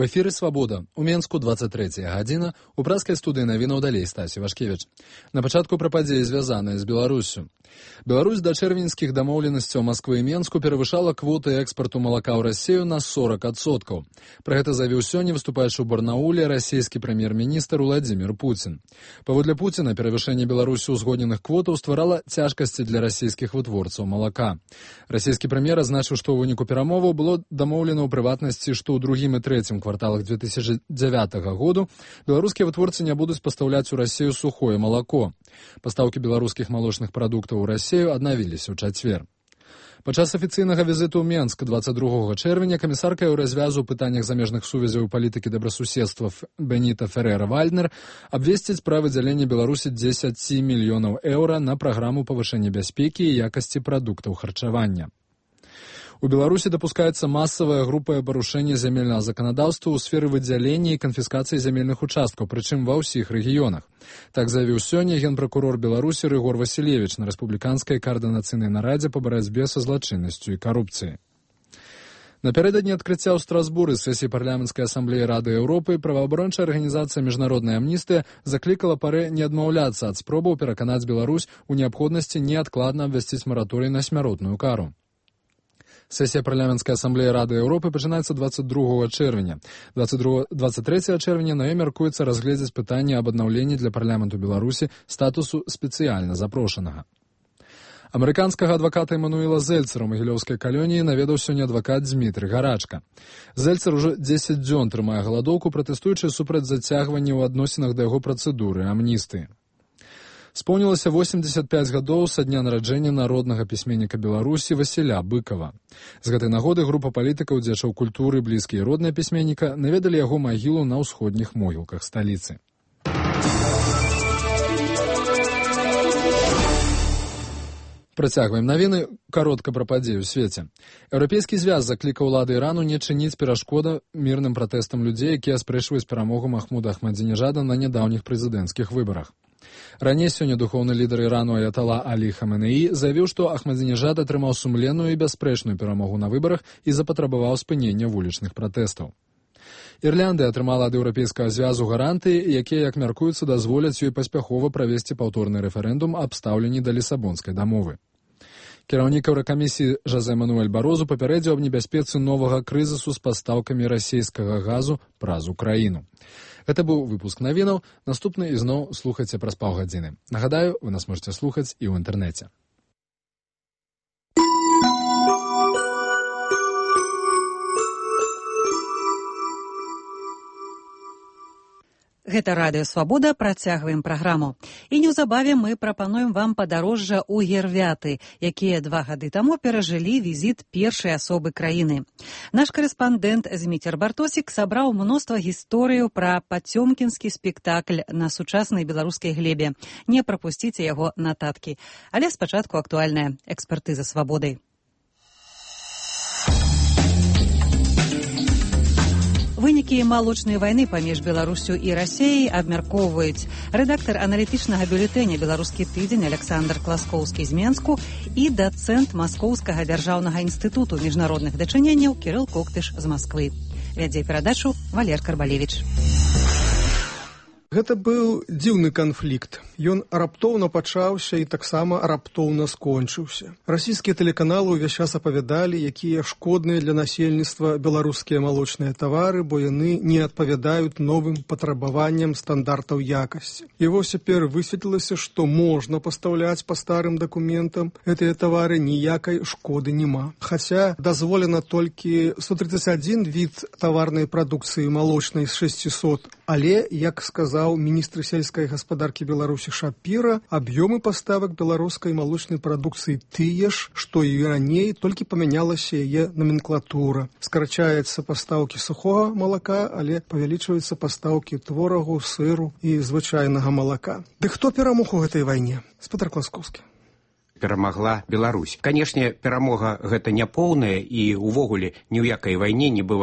У эфіры «Свабода». У Менску 23-я гадзіна. У праскай студыі навінаў далей Стасі Вашкевіч. На пачатку пра падзеі, звязаныя з Беларуссю. Беларусь да чэрвеньскіх дамоўленасцяў Масквы і Менску перавышала квоты экспарту малака ў Расію на 40%. Пра гэта заявіў сёння, выступаючы ў Барнауле, расійскі прэм'ер-міністр Уладзімір Пуцін. Паводле Пуціна, перавышэнне Беларусі узгодненых квотаў стварала цяжкасці для расійскіх вытворцаў малака. Расійскі прэм'ер азначыў, што ў выніку перамоваў было дамоўлена ў прыватнасці, што ў другім і трэцім кварталах 2009 году беларускія вытворцы не будуць пастаўляць у Расію сухое малако. Пастаўкі беларускіх малочных прадуктаў у Расію аднавіліся ў чацвер. Падчас афіцыйнага візіту ў Менск 22 чэрвеня камісарка Еўразвязу ў пытаннях замежных сувязяў і палітыкі добрасуседства Беніта Ферера-Вальднер абвесціць пра выдзяленне Беларусі 10 мільёнаў еўра на праграму павышэння бяспекі і якасці прадуктаў харчавання. У Беларусі дапускаецца масавае групавае парушэнне зямельнага заканадаўства ў сферы выдзялення і канфіскацыі зямельных участкаў, прычым ва ўсіх рэгіёнах. Так заявіў сёння генпракурор Беларусі Рыгор Васілевіч на рэспубліканскай каардынацыйнай нарадзе па барацьбе са злачыннасцю і карупцыяй. Напярэдадні адкрыцця ў Страсбуры сесіі парламенцкай асамблеі Рады Еўропы праваабарончая арганізацыя «Міжнародная амністыя» заклікала парэ не адмаўляцца ад спробаў пераканаць Беларусь у неабходнасці неадкладна абвясціць мараторый на смяротную кару. Сесія парламенцкай асамблеі Рады Еўропы пачынаецца 22 чэрвеня. 23 чэрвеня на ёй мяркуецца разгледзець пытанне аб аднаўленні для парламенту Беларусі статусу спецыяльна запрошанага. Амерыканскага адваката Эмануэла Зельцера ў магілёўскай калоніі наведаў сёння адвакат Дзмітрый Гарачка. Зельцер ужо 10 дзён трымае галадоўку, пратэстуючы супраць зацягвання ў адносінах да яго працэдуры амністыі. Споўнілася 85 гадоў са дня нараджэння народнага пісьменніка Беларусі Васіля Быкова. З гэтай нагоды група палітыкаў, дзячоў культуры, блізкія і родныя пісьменніка наведалі яго магілу на ўсходніх могілках сталіцы. Працягваем навіны. Каротка пра падзеі ў свеце. Еўрапейскі звяз заклікаў улады Ірану не чыніць перашкода мірным пратэстам людзей, якія аспрэчваюць перамогу Махмуда Ахмадзінежада на нядаўніх прэзідэнцкіх выбарах. Раней сёння духоўны лідар Ірану Аятала Алі Хаменеі заявіў, што Ахмадзінежад атрымаў сумленную і бясспрэчную перамогу на выбарах і запатрабаваў спынення вулічных пратэстаў. Ірландыя атрымала ад еўрапейскага звязу гарантыі, якія, як мяркуецца, дазволяць ёй паспяхова правесці паўторны рэферэндум аб стаўленні да Лісабонскай дамовы. Кіраўнік Еўракамісіі Жозе Мануэль Барозу папярэдзіў аб небяспецы новага крызісу з пастаўкамі расійскага газу праз Украіну. Гэта быў выпуск навінаў. Наступны ізноў слухайце праз паўгадзіны. Нагадаю, вы нас можете слухаць і ў інтэрнэце. Гэта радыё «Свабода», працягваем праграму. І неўзабаве мы прапануем вам падарожжа ў Гервяты, якія 2 гады таму перажылі візіт першай асобы краіны. Наш карэспандэнт Зміцер Бартосік сабраў мноства гісторыяў пра пацёмкінскі спектакль на сучаснай беларускай глебе. Не прапусціце яго нататкі. Але спачатку актуальная экспертыза «Свабодай». Вынікі малочнай вайны паміж Беларуссю і Расіяй абмяркоўваюць рэдактар аналітычнага бюлетэня «Беларускі тыдзень» Александр Класкоўскі з Менску і дацэнт Маскоўскага дзяржаўнага інстытуту міжнародных дачыненняў Кірыл Коктыш з Масквы. Вядзе перадачу Валер Карбалевіч. Гэта быў дзіўны канфлікт. Ён раптоўна пачаўся і таксама раптоўна скончыўся. Расійскія тэлеканалы ўвесь час апавядалі, якія шкодныя для насельніцтва беларускія малочныя тавары, бо яны не адпавядаюць новым патрабаванням стандартаў якасці. І вось цяпер высветлілася, што можна пастаўляць па старым дакументам гэтыя тавары, ніякай шкоды няма. Хаця дазволена толькі 131 від таварнай прадукцыі малочнай з 600, але, як сказаў міністр сельскай гаспадаркі Беларусі Шапіра, аб'ёмы паставак беларускай малочнай прадукцыі тыя ж, што і раней, толькі памянялася яе номенклатура. Скарачаецца пастаўкі сухога малака, але павялічваюцца пастаўкі творагу, сыру і звычайнага малака. Ды хто перамог у гэтай вайне? Спадар Класкоўскі. Перамагла Беларусь. Канешне, перамога гэта няпоўная і ўвогуле ні ў якай вайне не бывае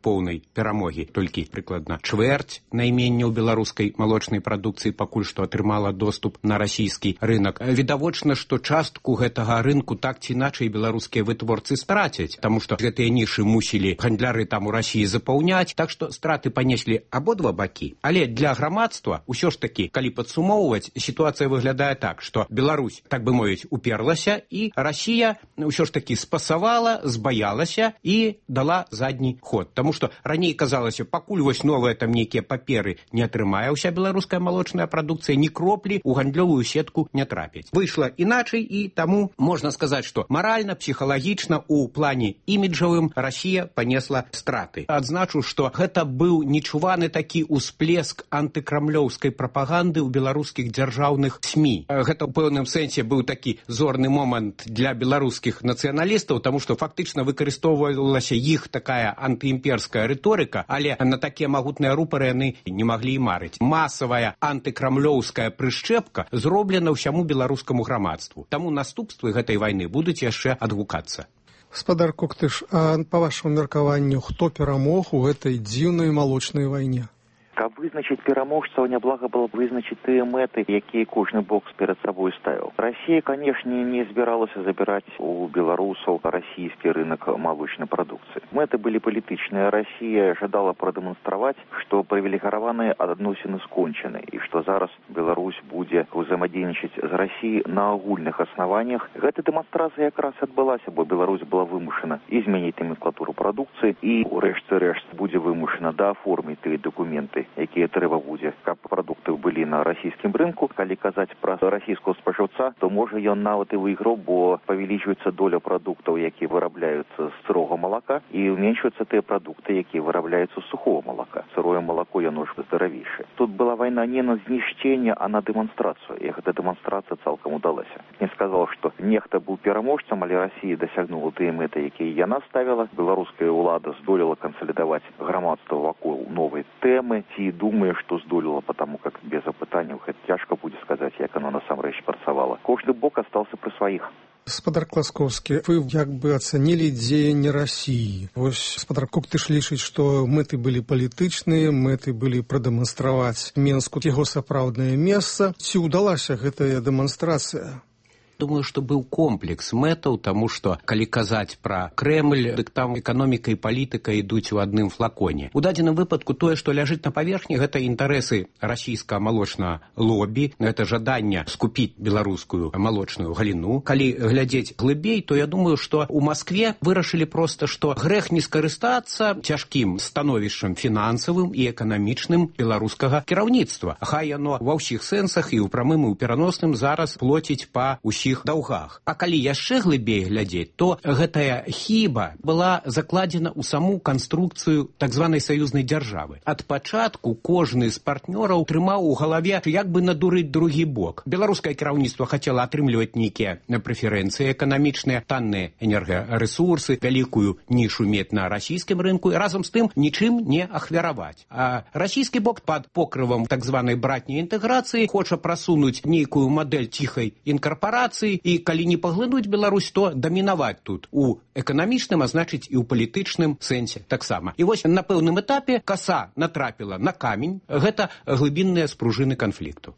поўнай перамогі. Толькі прыкладна чвэрць найменняў беларускай малочнай прадукцыі пакуль што атрымала доступ на расійскі рынок. Відавочна, што частку гэтага рынку так ці іначай беларускія вытворцы страцяць, таму што гэтыя нішы мусілі гандляры там у Расіі запаўняць, так што страты панеслі абодва бакі. Але для грамадства ўсё ж такі, калі падсумоўваць, сітуацыя выглядае так, што Беларусь, так бы мовіць, уперлася, і Расія ўсё ж такі спасавала, збаялася і дала задні ход. Таму што раней казалася, пакуль вось новыя там нейкія паперы не атрымае ўся беларуская малочная прадукцыя, ні кроплі ў гандлёвую сетку не трапіць. Выйшла іначай, і таму можна сказаць, што маральна, псіхалагічна, у плане іміджавым Расія панесла страты. Адзначу, што гэта быў нечуваны такі ўсплеск антыкрамлёўскай прапаганды ў беларускіх дзяржаўных СМІ. Гэта ў пэўным сэнсе быў такі зорны момант для беларускіх нацыяналістаў, таму што фактычна выкарыстоўвалася іх такая антыімперская рыторыка, але на такія магутныя рупары яны не маглі і марыць. Масавая антыкрамлёўская прышчэпка зроблена ўсяму беларускаму грамадству. Таму наступствы гэтай вайны будуць яшчэ адгукацца. Гаспадар Коктыш, а па вашаму меркаванню, хто перамог у гэтай дзіўнай малочнай вайне? Каб вызначыць пераможцаў, няблага было б вызначыць тыя мэты, якія кожны бок перад сабой ставіў. Расія, канешне, не збіралася забіраць у беларусаў расійскі рынок малочнай прадукцыі. Мэты былі палітычныя. Расія жадала прадэманстраваць, што прывілегараваныя адносіны скончаны і што зараз Беларусь будзе ўзаемадзейнічаць з Расіяй на агульных аснаваннях. Гэта дэманстрацыя якраз адбылася, бо Беларусь была вымушана і змяніць наменклатуру прадукцыі і ў рэшце-рэшт будзе вымушана дааформіць тыя дакументы, якія трэба будзе, каб прадукты былі на расійскім рынку. Калі казаць пра расійского спажыўца, то можа ён нават і выйграў, бо павялічваецца доля прадуктаў, якія вырабляюцца з сырога малака, і уменьшваюцца тыя прадукты, якія вырабляюцца з сухого малака. Сырое малако яно ж здаравейшае. Тут была вайна не на знішчэнне, а на дэманстрацыю, і гэта дэманстрацыя цалкам удалася. Не сказаў, што нехта быў пераможцам, але Расія дасягнула тыя мэты, якія яна ставіла. Беларуская ўлада здолела кансалідаваць грамадства вакол новай тэмы. Ці думае, што здолела, потому как без апытанняў гэта цяжка будзе сказаць, як оно насамрэч працавала. Кожны бок астаўся пры сваіх. Гаспадар Класкоўскі, вы як бы ацанілі дзеянне Расіі. Вось гаспадар Коктыш лічыць, што мэты былі палітычныя, мэты былі прадэманстраваць Менску яго сапраўднае месца. Ці ўдалася гэтая дэманстрацыя? Думаю, што быў комплекс мэтаў, таму што, калі казаць пра Крэмль, дык там эканоміка і палітыка ідуць у адным флаконе. У дадзеным выпадку тое, што ляжыць на паверхні, гэта інтарэсы расійскага малочнага лобі, гэта жаданне скупіць беларускую малочную галіну. Калі глядзець глыбей, то я думаю, што ў Маскве вырашылі проста, што грэх не скарыстацца цяжкім становішчам фінансавым і эканамічным беларускага кіраўніцтва. Хай яно ва ўсіх сэнсах і ў прамым і ў пераносным зараз плоціць па ўсіх даўгах. А калі яшчэ глыбей глядзець, то гэтая хіба была закладзена ў саму канструкцыю так званай саюзнай дзяржавы. Ад пачатку кожны з партнёраў трымаў у галаве, як бы надурыць другі бок. Беларускае кіраўніцтва хацела атрымліваць нейкія прэферэнцыі эканамічныя, танныя энергарэсурсы, вялікую нішу мець на расійскім рынку і разам з тым нічым не ахвяраваць. А расійскі бок пад покрывам так званай братняй інтэграцыі хоча прасунуць нейкую мадэль ціхай інкарпарацыі, і калі не паглынуць Беларусь, то дамінаваць тут у эканамічным, а значыць і ў палітычным сэнсе таксама. І вось на пэўным этапе каса натрапіла на камень. Гэта глыбінныя спружыны канфлікту.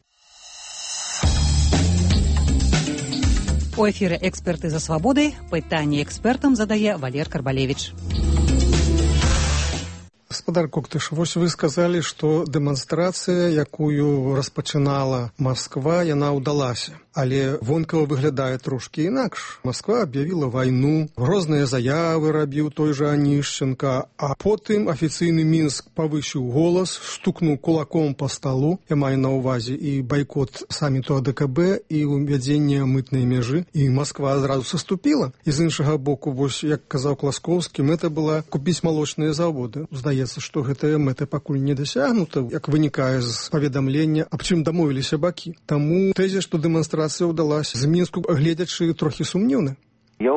У эфіры «Эксперты за свабодай» пытанне экспертам задае Валер Карбалевіч. Гаспадар Коктыш, вось вы сказалі, што дэманстрацыя, якую распачынала Масква, яна ўдалася. Але вонкава выглядае трошкі інакш. Масква аб'явіла вайну, розныя заявы рабіў той жа Анішченка, а потым афіцыйны Мінск павысіў голас, стукнуў кулаком па сталу, я маю на ўвазе і байкот саміту АДКБ, і ўвядзенне мытнай мяжы, і Масква адразу саступіла. І з іншага боку, вось, як казаў Класкоўскі, мэта была купіць малочныя заводы. Здаецца, што гэтая мэта пакуль не дасягнута, як вынікае з паведамлення, аб чым дамовіліся бакі. Таму тэзе, што дэманстрацыя ўдалася з Мінску, гледзячы трохі сумнеўна. Я ў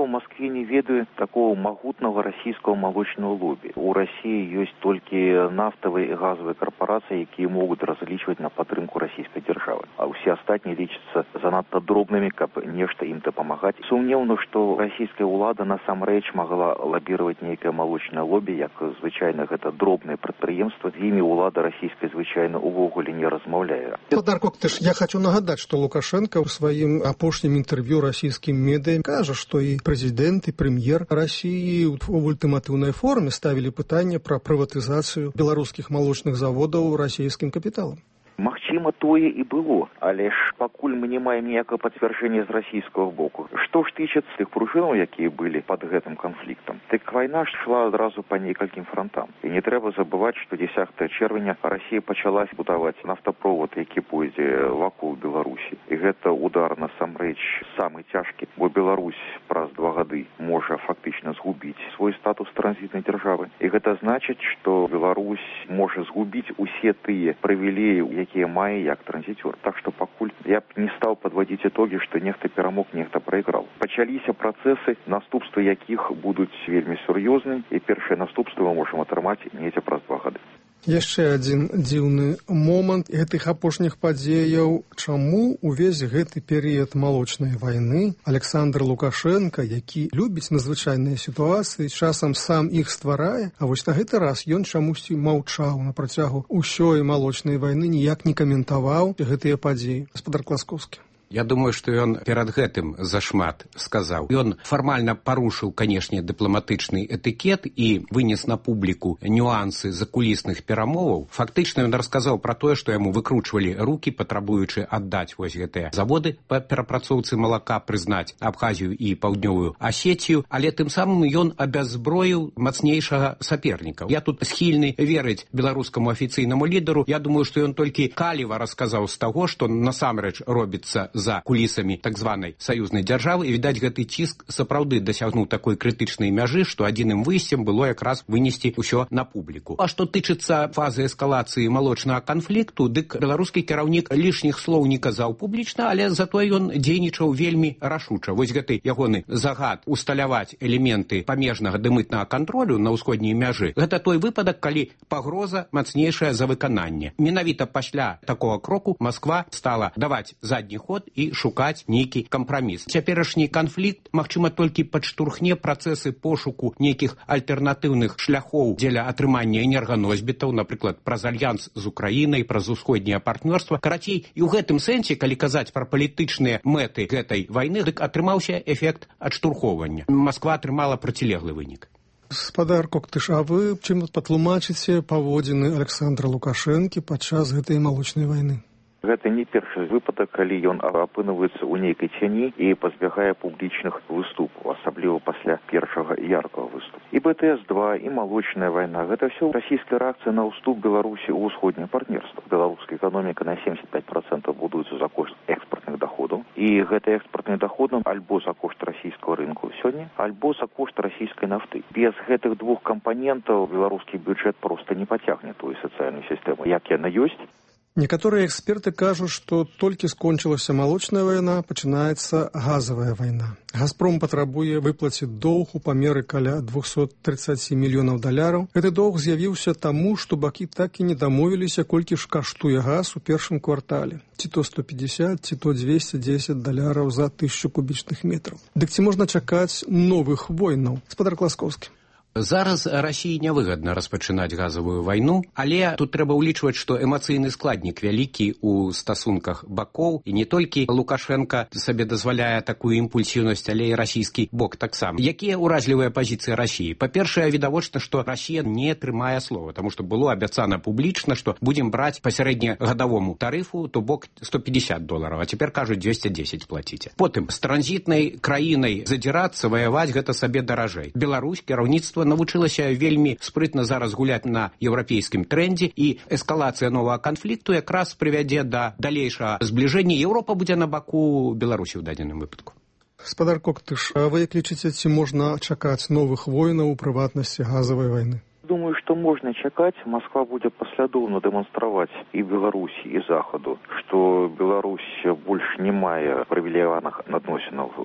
Москве не ведаю такого могутного российского молочного лобби. У России есть только нафтовые и газовые корпорации, которые могут различивать на подтримку российской державы. А все остальные лечатся занадто дробными, как нечто им-то помогать. Сумневно, что российская улада насамрэч могла лоббировать некое молочное лобби, як звычайно это дробное предприемство. З ими улада российская звычайно увогуле не размаўляе. Спадар Коктыш, я хочу нагадать, что Лукашенко в своем апошнем интервью российским медиа кажа, что и президент, и премьер России в ультимативной форме ставили пытание про приватизацию белорусских молочных заводов российским капиталом. Магчыма, тое і было, але ж пакуль мы не маем ніякага пацвярджэння з расійскага боку. Што ж тычыцца тых пружынаў, якія былі пад гэтым канфліктам, дык вайна ж шла адразу па некалькім фронтам. І не трэба забываць, што 10 чэрвеня Расія пачала будаваць нафтаправод, які пойдзе вакол Беларусі. І гэта удар насамрэч самы цяжкі, бо Беларусь праз 2 гады можа фактычна згубіць свой статус транзітнай дзяржавы. І гэта значыць, што Беларусь можа згубіць усе тыя прывілеі, якія мае як транзітёр. Так што пакуль я б не стаў падводзіць ітогі, што нехта перамог, нехта прайграў. Пачаліся працэсы, наступствы якіх будуць вельмі сур'ёзныя, і першыя наступствы мы можам атрымаць недзе праз 2 гады. Яшчэ адзін дзіўны момант гэтых апошніх падзеяў. Чаму увесь гэты перыяд малочнай вайны Александр Лукашенко, які любіць надзвычайныя сітуацыі, часам сам іх стварае, а вось на гэты раз ён чамусьці маўчаў на працягу ўсёй малочнай вайны, ніяк не каментаваў гэтыя падзеі. Гаспадар Класкоўскі. Я думаю, што ён перад гэтым зашмат сказаў. Ён фармальна парушыў, канешне, дыпламатычны этыкет і вынес на публіку нюансы закулісных перамоваў. Фактычна ён расказаў пра тое, што яму выкручвалі рукі, патрабуючы аддаць вось гэтыя заводы па перапрацоўцы малака, прызнаць Абхазію і Паўднёвую Асетію, але тым самым ён абяззброіў мацнейшага саперніка. Я тут схільны верыць беларускаму афіцыйнаму лідару. Я думаю, што ён толькі каліва расказаў з таго, што насамрэч робіцца за кулісамі так званай саюзнай дзяржавы, і, відаць, гэты ціск сапраўды дасягнуў такой крытычнай мяжы, што адзіным выйсцем было якраз вынесці ўсё на публіку. А што тычыцца фазы эскалацыі малочнага канфлікту, дык беларускі кіраўнік лішніх слоў не казаў публічна, але затое ён дзейнічаў вельмі рашуча. Вось гэты ягоны загад усталяваць элементы памежнага дымытнага кантролю на ўсходняй мяжы, гэта той выпадак, калі пагроза мацнейшая за выкананне. Менавіта пасля такога кроку Масква стала даваць задні ход і шукаць нейкі кампраміс. Цяперашні канфлікт, магчыма, толькі падштурхне працэсы пошуку нейкіх альтэрнатыўных шляхоў дзеля атрымання энерганосьбітаў, напрыклад, праз альянс з Украінай, праз усходняе партнёрства. Карацей, і ў гэтым сэнсе, калі казаць пра палітычныя мэты гэтай вайны, дык атрымаўся эфект адштурхоўвання. Масква атрымала процілеглы вынік. Спадар Коктыш, а вы чым патлумачыце паводзіны Александра Лукашэнкі падчас гэтай малочнай вайны? Гэта не першы выпадак, калі ён апынуваецца ў нейкай цяні і пазбягае публічных выступаў, асабліва пасля першага яркага выступу. І БТС-2, і малочная вайна, гэта ўсё расійская рэакцыя на ўступ Беларусі ў усходняе партнерства. Беларуская эканоміка на 75% будуецца за кошт экспартных доходаў, і гэты экспартны доходы альбо за кошт расійскага рынку сёння, альбо за кошт расійскай нафты. Без гэтых двух кампанентаў беларускі бюджэт проста не пацягне тую сацыяльную сістэму, як яна ёсць. Некаторыя эксперты кажуць, што толькі скончылася малочная вайна, пачынаецца газавая вайна. «Газпром» патрабуе выплаціць доўг у памеры каля $237 мільёнаў. Гэты доўг з'явіўся таму, што бакі так і не дамовіліся, колькі ж каштуе газ у першым квартале. Ці то $150, ці то $210 за 1000 кубічных метраў. Дык ці можна чакаць новых войнаў? Спадар Класкоўскі. Зараз Расіі нявыгадна распачынаць газавую вайну, але тут трэба ўлічваць, што эмацыйны складнік вялікі ў стасунках бакоў, і не толькі Лукашенко сабе дазваляе такую імпульсіўнасць, але і расійскі бок таксама. Якія ўразлівыя пазіцыі Расіі? Па-першае, відавочна, што Расія не трымае слова, таму што было абяцана публічна, што будзем браць па сярэднегадавому тарыфу, то бок $150, а цяпер кажуць 210 плаціце. Потым, з транзітнай краінай задзірацца, ваяваць гэта сабе даражэй. Беларусь, кіраўніцтва навучылася вельмі спрытна зараз гуляць на еўрапейскім трендзе, і эскалацыя новага канфлікту якраз прывядзе да далейшага збліжэння. Еўропа будзе на баку Беларусі ў дадзеным выпадку. Спадар Коктыш, а вы як лічыце, ці можна чакаць новых войнаў, у прыватнасці газавай вайны? Думаю, што можна чакаць. Масква будзе паслядоўна дэманстраваць і Беларусі, і Захаду, што Беларусь больш не мае прывілеяваных адносінаў з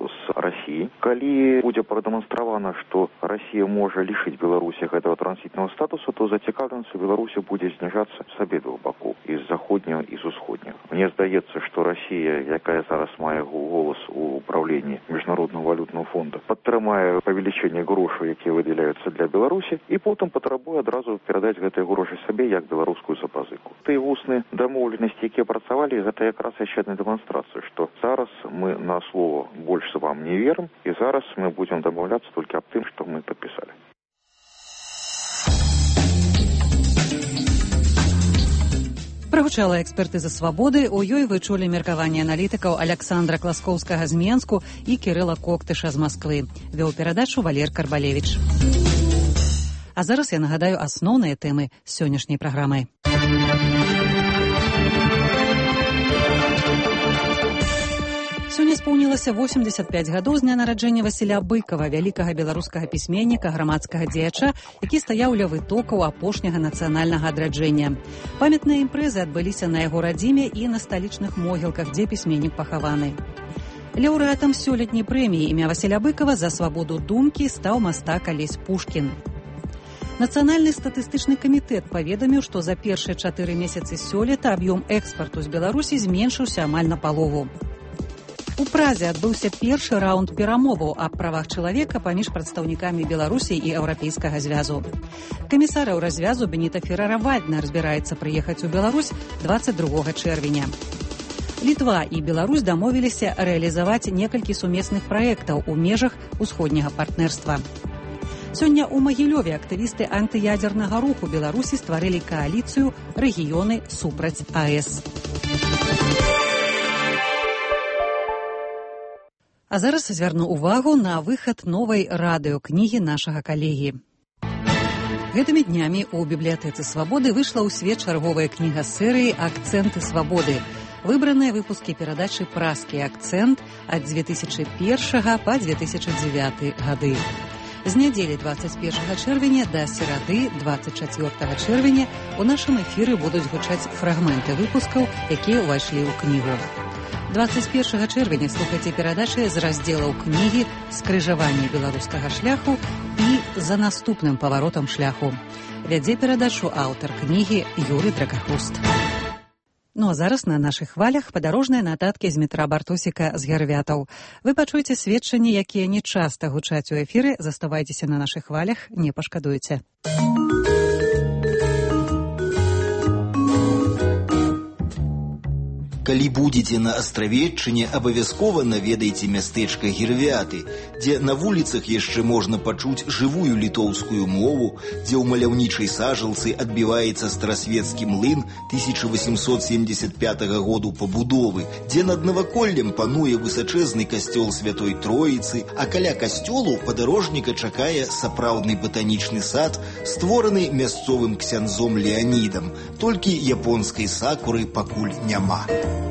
России. Калі будзе прадэманстравана, што Россия можа лишить Беларусі гэтага транзітнага статусу, то зацікаўленасць у Беларусі будзе зніжацца з абедвух бакоў, і з заходняга, і з усходняга. Мне здаецца, што Россия, якая зараз мае голас у управленні Міжнародного валютного фонда, падтрымае павелічэнне грошаў, якія выдаляюцца для Беларусі, і потым патрабуе адразу перадаць гэтыя грошы сабе як беларускую запазыку. Тыя вусныя дамоўленасці, якія працавалі, гэта якраз яшчэ адна дэманстрацыя, што зараз мы на слово больш вам не верым, і зараз мы будзем дамаўляцца толькі аб тым, што мы падпісалі. Прагучала экспертыза «Свабоды», у ёй вы чулі меркаванне аналітыкаў Аляксандра Класкоўскага з Менску і Кірыла Коктыша з Масквы. Вёў перадачу Валер Карбалевіч. А зараз я нагадаю асноўныя тэмы сённяшняй праграмы. Сёння споўнілася 85 гадоў з дня нараджэння Васіля Быкава, вялікага беларускага пісьменніка, грамадскага дзеяча, які стаяў ля вытокаў апошняга нацыянальнага адраджэння. Памятныя імпрэзы адбыліся на яго радзіме і на сталічных могілках, дзе пісьменнік пахаваны. Лаўрэатам сёлетняй прэміі імя Васіля Быкава за свабоду думкі стаў мастак Алесь Пушкін. Нацыянальны статыстычны камітэт паведаміў, што за першыя 4 месяцы сёлета аб'ём экспарту з Беларусі зменшыўся амаль напалову. У Празе адбыўся першы раунд перамоваў аб правах чалавека паміж прадстаўнікамі Беларусі і Еўрапейскага звязу. Камісар Еўразвязу Беніта Феррара-Вальднер збіраецца прыехаць у Беларусь 22 чэрвеня. Літва і Беларусь дамовіліся рэалізаваць некалькі сумесных праектаў у межах усходняга партнерства. Сёння ў Магілёве актывісты антыядзернага руху Беларусі стварылі кааліцыю «Рэгіёны супраць АЭС». А зараз звярну ўвагу на выхад новай радыёкнігі нашага калегі. Гэтымі днямі ў бібліятэцы «Свабоды» выйшла ў свет чарговая кніга серыі «Акцэнты свабоды». Выбраныя выпускі перадачы «Празкі акцэнт» ад 2001 па 2009 гады. З нядзелі 21 чэрвеня да серады 24 чэрвеня у нашым эфіры будуць гучаць фрагменты выпускаў, якія ўвайшлі ў кнігу. 21 чэрвеня слухайце перадачы з раздзелаў кнігі «Скрыжаванне беларускага шляху» і «За наступным паваротам шляху». Вядзе перадачу аўтар кнігі Юрый Дракахруст. Ну а зараз на нашых хвалях падарожныя нататкі з метра Бартосіка з Гервятаў. Вы пачуеце сведчанні, якія не часта гучаць у эфіры. Заставайцеся на нашых хвалях, не пашкадуеце. Калі будзеце на Астравеччыне, абавязкова наведайце мястэчка Гервяты, дзе на вуліцах яшчэ можна пачуць жывую літоўскую мову, дзе ў маляўнічай сажалцы адбіваецца старасвецкі млын 1875 году пабудовы, дзе над наваколлем пануе высачэзны касцёл Святой Троіцы, а каля касцёлу падарожніка чакае сапраўдны батанічны сад, створаны мясцовым ксяндзом Леанідам, толькі японскай сакуры пакуль няма.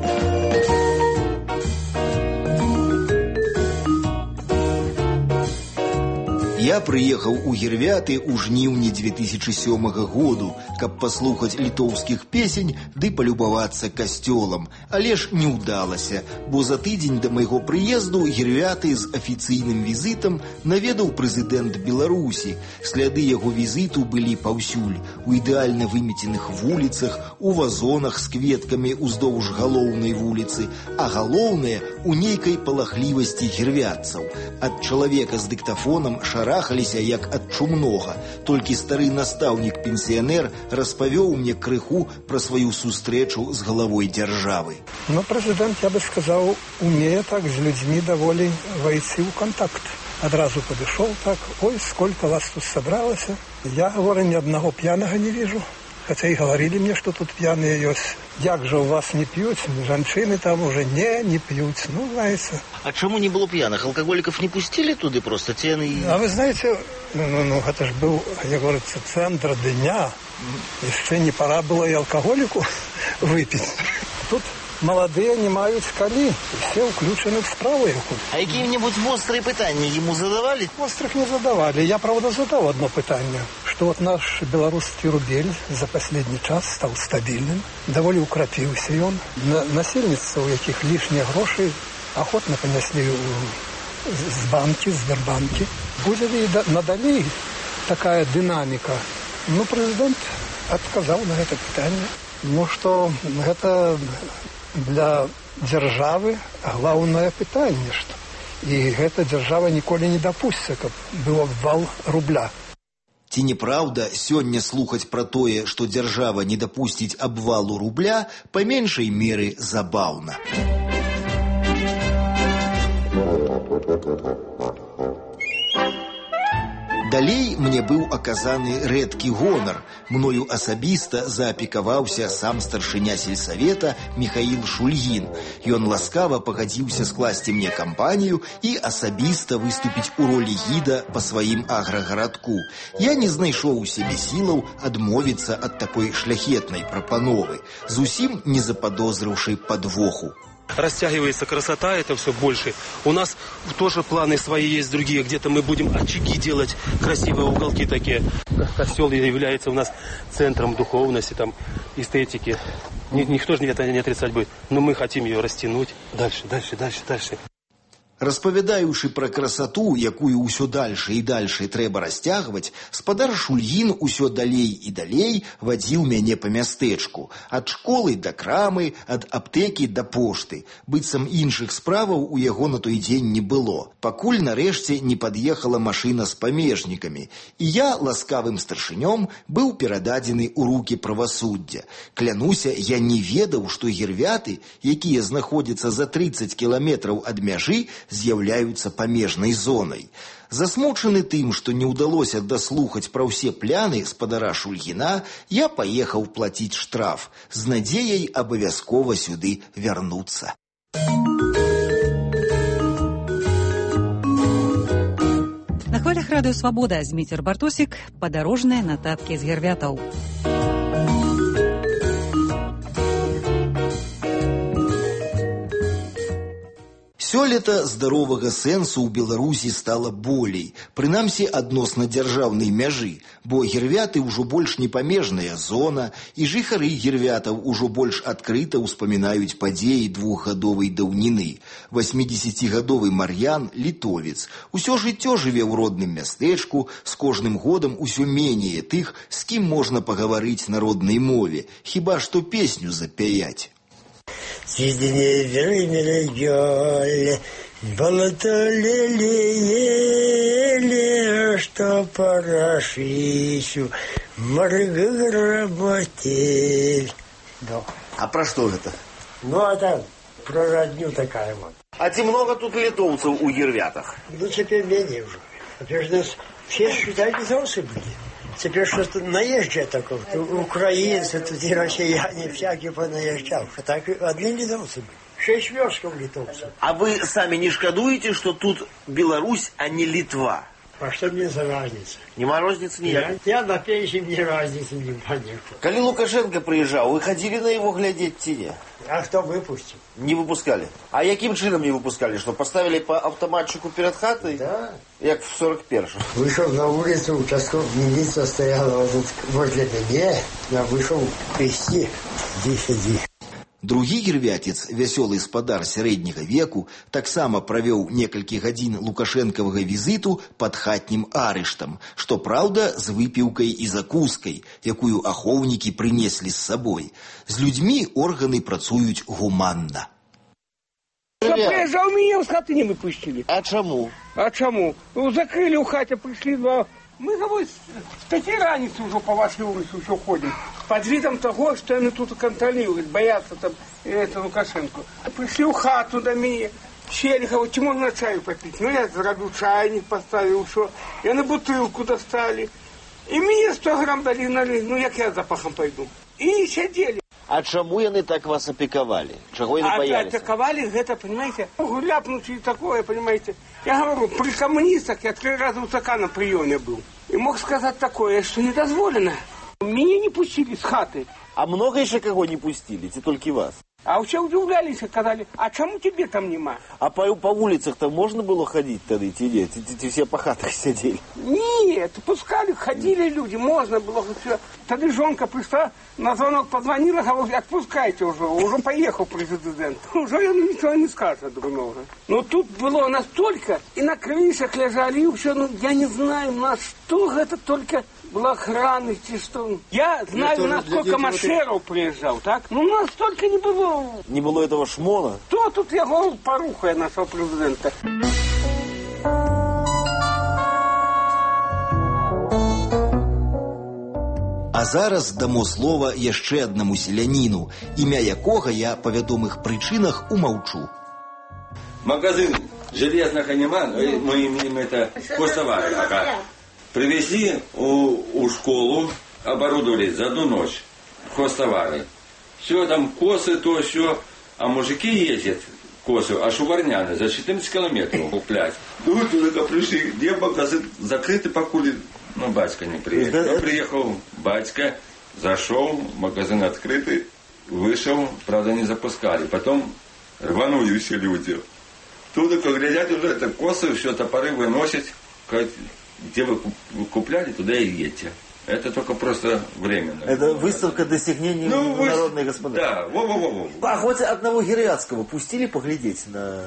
Я прыехаў у Гервяты ў жніўні 2007 году, каб паслухаць літоўскіх песень ды палюбавацца касцёлам. Але ж не ўдалася, бо за тыдзень да майго прыезду Гервяты з афіцыйным візітам наведаў прэзідэнт Беларусі. Сляды яго візіту былі паўсюль, у ідэальна вымеценых вуліцах, у вазонах з кветкамі ўздоўж галоўнай вуліцы, а галоўнае у нейкай палахлівасці гервятцаў. Ад чалавека з дыктафонам шарахаліся як ад чумнога. Толькі стары настаўнік-пенсіянер распавёў мне крыху пра сваю сустрэчу з галавой дзяржавы. Ну, прэзідэнт, я бы сказаў, умее так з людзьмі даволі вайсці ў контакт. Адразу падышоў так: ой, сколько вас тут сабралася. Я, говорю, ни одного пьяного не вижу. Хотя и говорили мне, что тут пьяные есть. Як же у вас не пьют? Женщины там уже не пьют. Ну, знаете. А чему не было пьяных? Алкоголиков не пустили туда просто? А вы знаете, это ж был, я говорю, центр дня. Еще не пора было и алкоголику выпить. Тут молодые не мают калі, все включены в справу. А какие-нибудь острые пытания ему задавали? Острых не задавали. Я, правда, задал одно пытание, что вот наш белорусский рубель за последний час стал стабильным, довольно укрепился, и он насельница, у яких лишние гроши охотно понесли з банкі, з Сбербанкі. Будзе ли надалей такая дынаміка? Ну, прэзідэнт адказаў на гэта пытанне. Ну, што гэта для дзяржавы главное пытанне, што і гэта дзяржава ніколі не дапусціць, каб быў абвал рубля. Ці неправда сёння слухаць пра тое, што дзяржава не дапусціць абвалу рубля, па меншай меры забаўна. Далей мне быў аказаны рэдкі гонар. Мною асабіста заапекаваўся сам старшыня сельсавета Михаил Шульгін. Ён ласкава пагадзіўся скласці мне кампанію і асабіста выступіць у ролі гіда па сваім аграгарадку. Я не знайшоў у сябе сілаў адмовіцца ад такой шляхетнай прапановы, зусім не заподозрыўшы подвоху. Растягивается красота, это все больше. У нас тоже планы свои есть другие. Где-то мы будем очаги делать, красивые уголки такие. Костел является у нас центром духовности, там, эстетики. Никто же это не отрицать будет. Но мы хотим ее растянуть. Дальше. Распавядаючы пра красату, якую ўсё дальше і дальше трэба расцягваць, спадар Шульгін усё далей і далей вадзіў мяне па мястэчку. Ад школы да крамы, ад аптэкі да пошты. Быццам іншых справаў у яго на той дзень не было. Пакуль нарэшце не пад'ехала машына з памежнікамі. І я ласкавым старшынём быў перададзены ў рукі правасуддзя. Клянуся, я не ведаў, што гірвяты, якія знаходзяцца за 30 кіламетраў ад мяжы, з'яўляюцца памежнай зонай. Засмучаны тым, што не ўдалося даслухаць пра ўсе пляны спадара Шульгіна, я паехаў плаціць штраф з надзеяй абавязкова сюды вярнуцца. На хвалях радыё «Свабода» Зміцер Бартосік, падарожныя нататкі з гірвятаў. Сёлета здаровага сэнсу ў Беларусі стала болей, прынамсі адносна дзяржаўнай мяжы, бо гірвяты ўжо больш не памежная зона, і жыхары гірвятаў ужо больш адкрыта ўспамінаюць падзеі двухгадовай даўніны. 80-гадовы Мар'ян – літовец. Усё жыццё жыве ў родным мястэчку, з кожным годам усё менее тых, з кім можна пагаварыць на роднай мове, хіба што песню запяяць. Сидели, болотали, что порошищу, моргы работель. А про что это? Ну, это про родню такая вот. А ці много тут литовцев у гірвятах? Ну, теперь менее уже. Теперь нас все считают литовцы были. Теперь что-то наезжие такое. Украинцы, тут и россияне всякие понаезжал. А так одни литовцы были. 6 верстков литовцев. А вы сами не шкодуете, что тут Беларусь, а не Литва? А что мне за разница? Нема розницы ніякой? Я на пенсии, мне разницы не понятно. Коли Лукашенко приезжал, вы ходили на его глядеть ці? А кто выпустил? Не выпускали. А яким чином не выпускали? Что, поставили по автоматчику перед хатой? Да. Як в 41-м. Вышел на улицу, участковая милиция стояла вот возле меня. Я вышел крести. Сиди. Другі гірвяцец, вясёлы спадар сярэдняга веку, таксама правёў некалькі гадзін лукашэнкавага візіту пад хатнім арыштам, што праўда з выпіўкай і закускай, якую ахоўнікі прынеслі з сабой. З людзьмі органы працуюць гуманна. Приезжал, меня с хаты не выпустили. А чаму? Ну, закрыли у хаты, пришли два. Мы, говорит, в 5 раницы уже по вашей улице еще ходим. Под видом того, что они тут контролируют, боятся там Лукашенко. Пришли в хату до меня, сели, говорят, чему можно чаю попить? Ну, я заробил чайник, поставил, что. Я на бутылку достали. И мне 100 грамм дали, ну, як я запахом пойду. И сидели. А чаму яны так вас опекавали? Чего яны боялись? Опековали, это, понимаете, ляпнуть и такое, понимаете. Я говорю, при коммунистах я 3 раза у Цака на приеме был. И мог сказать такое, что не дозволено. Меня не пустили с хаты. А много еще кого не пустили, ці только вас? А все удивлялись и сказали, а чему тебе там нема? А по улицах-то можно было ходить тогда, идти? Эти все по хатах сидели? Нет, пускали, ходили люди, можно было все. Тогда жонка пришла, на звонок позвонила, говорит, отпускайте уже поехал президент. Уже ничего не скажет другого. Но тут было настолько, и на крышах лежали, и все, я не знаю, на что это только... Была охрана, что... Я знаю, насколько Машеров приезжал, так? Ну, у нас столько не было. Не было этого шмона? То тут я голос порухаю нашего президента. А зараз дамо слова яшчэ аднаму селяніну, імя якога я па вядомых прычынах умаўчу. Магазин железных нема, мы имеем это хозтовары. Привезли у школу, оборудовали за одну ночь хозтовары. Все там косы, то все. А мужики ездят косы, аж у Варняны, за 14 километров куплять. Ну, туда пришли, где магазин закрытый, покули. Ну, батька не приехал. Но приехал батька, зашел, магазин открытый, вышел, правда, не запускали. Потом рванули все люди. Туда, как глядят, уже это косы, все, топоры выносят. Где вы купляли, туда и едете. Это только просто временно. Это выставка достижений народной господа. Да, во-во-во. А хоть одного Гирятского пустили поглядеть на...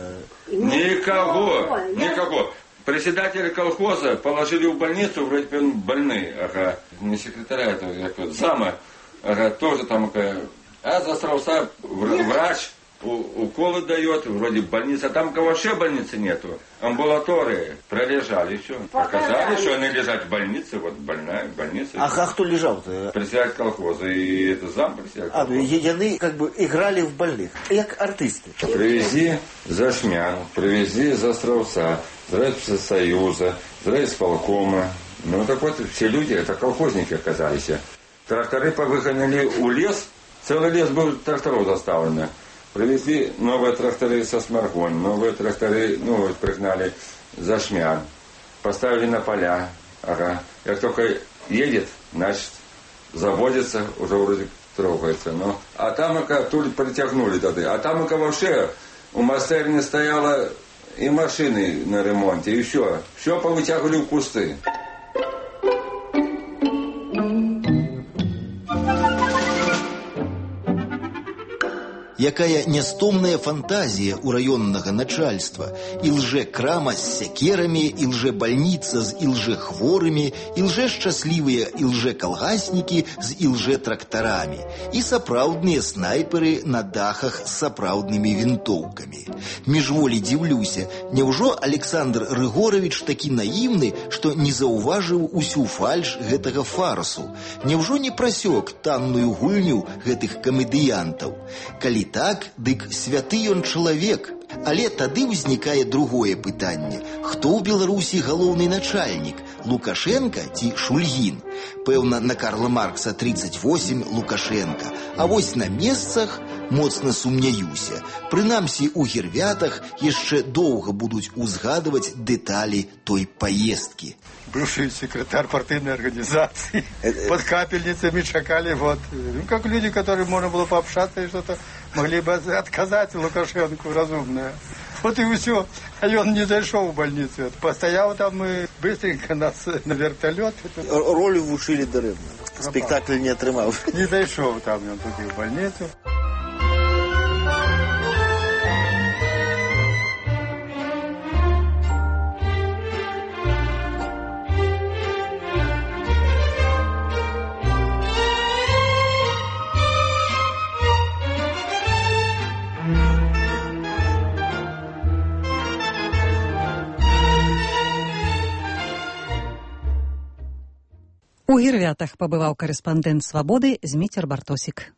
Никого. Председателя колхоза положили в больницу, вроде бы он больный. Ага. Не секретаря, это зама. Ага, тоже там... А засрался врач. Уколы дает, вроде больница. Там вообще больницы нету. Амбулатории пролежали, все. Показали, что они лежат в больнице, вот больная больница. А кто лежал-то? Председатель колхоза и это зам председатель колхоза. Они как бы играли в больных, как артисты. Привезли за Шмян, привезли за Островца, за Райсоюза, за райисполкома. Ну так вот, все люди, это колхозники оказались. Тракторы повыгоняли у лес, целый лес был тракторов заставлено. Привезли новые тракторы со Сморгонь, новые тракторы, пригнали за Шмян, поставили на поля. Ага. Как только едет, значит, заводится, уже вроде трогается. А там, тут притягнули тогда. А там, вообще, у мастерни стояло и машины на ремонте, и все. Все повытягивали в кусты. Якая нястомная фантазія ў раённага начальства. Ілже-крама з сякерамі, ілже-бальніца з ілже-хворымі, ілже-шчаслівыя ілже-калгаснікі з ілже-трактарамі і сапраўдныя снайперы на дахах з сапраўднымі вінтоўкамі. Міжволі дзіўлюся, няўжо Александр Рыгорович такі наіўны, што не заўважыў усю фальш гэтага фарсу? Няўжо не прасёк танную гульню гэтых камедыянтаў? Калі так, дык святы ён чалавек. Але тады ўзнікае другое пытанне. Хто ў Беларусі галоўны начальнік? Лукашенко ці Шульгін? Пэўна, на Карла Маркса 38 Лукашенко. А вось на месцах моцна сумняюся. Прынамсі, у Гірвятах яшчэ доўга будуць узгадываць дэталі той паездкі. Бывший секретарь партийной организации. Под капельницами чекали. Вот. Ну, как люди, которые можно было пообщаться и что-то могли бы отказать Лукашенко разумное. Вот и все. А он не зашел в больницу. Постоял там и быстренько нас на вертолет. Роль вушили даремно. Спектакль не отрымал. Не зашел там он тут в больницу. У Гірвятах пабываў корэспандэнт «Свабоды» Зміцер Бартосік.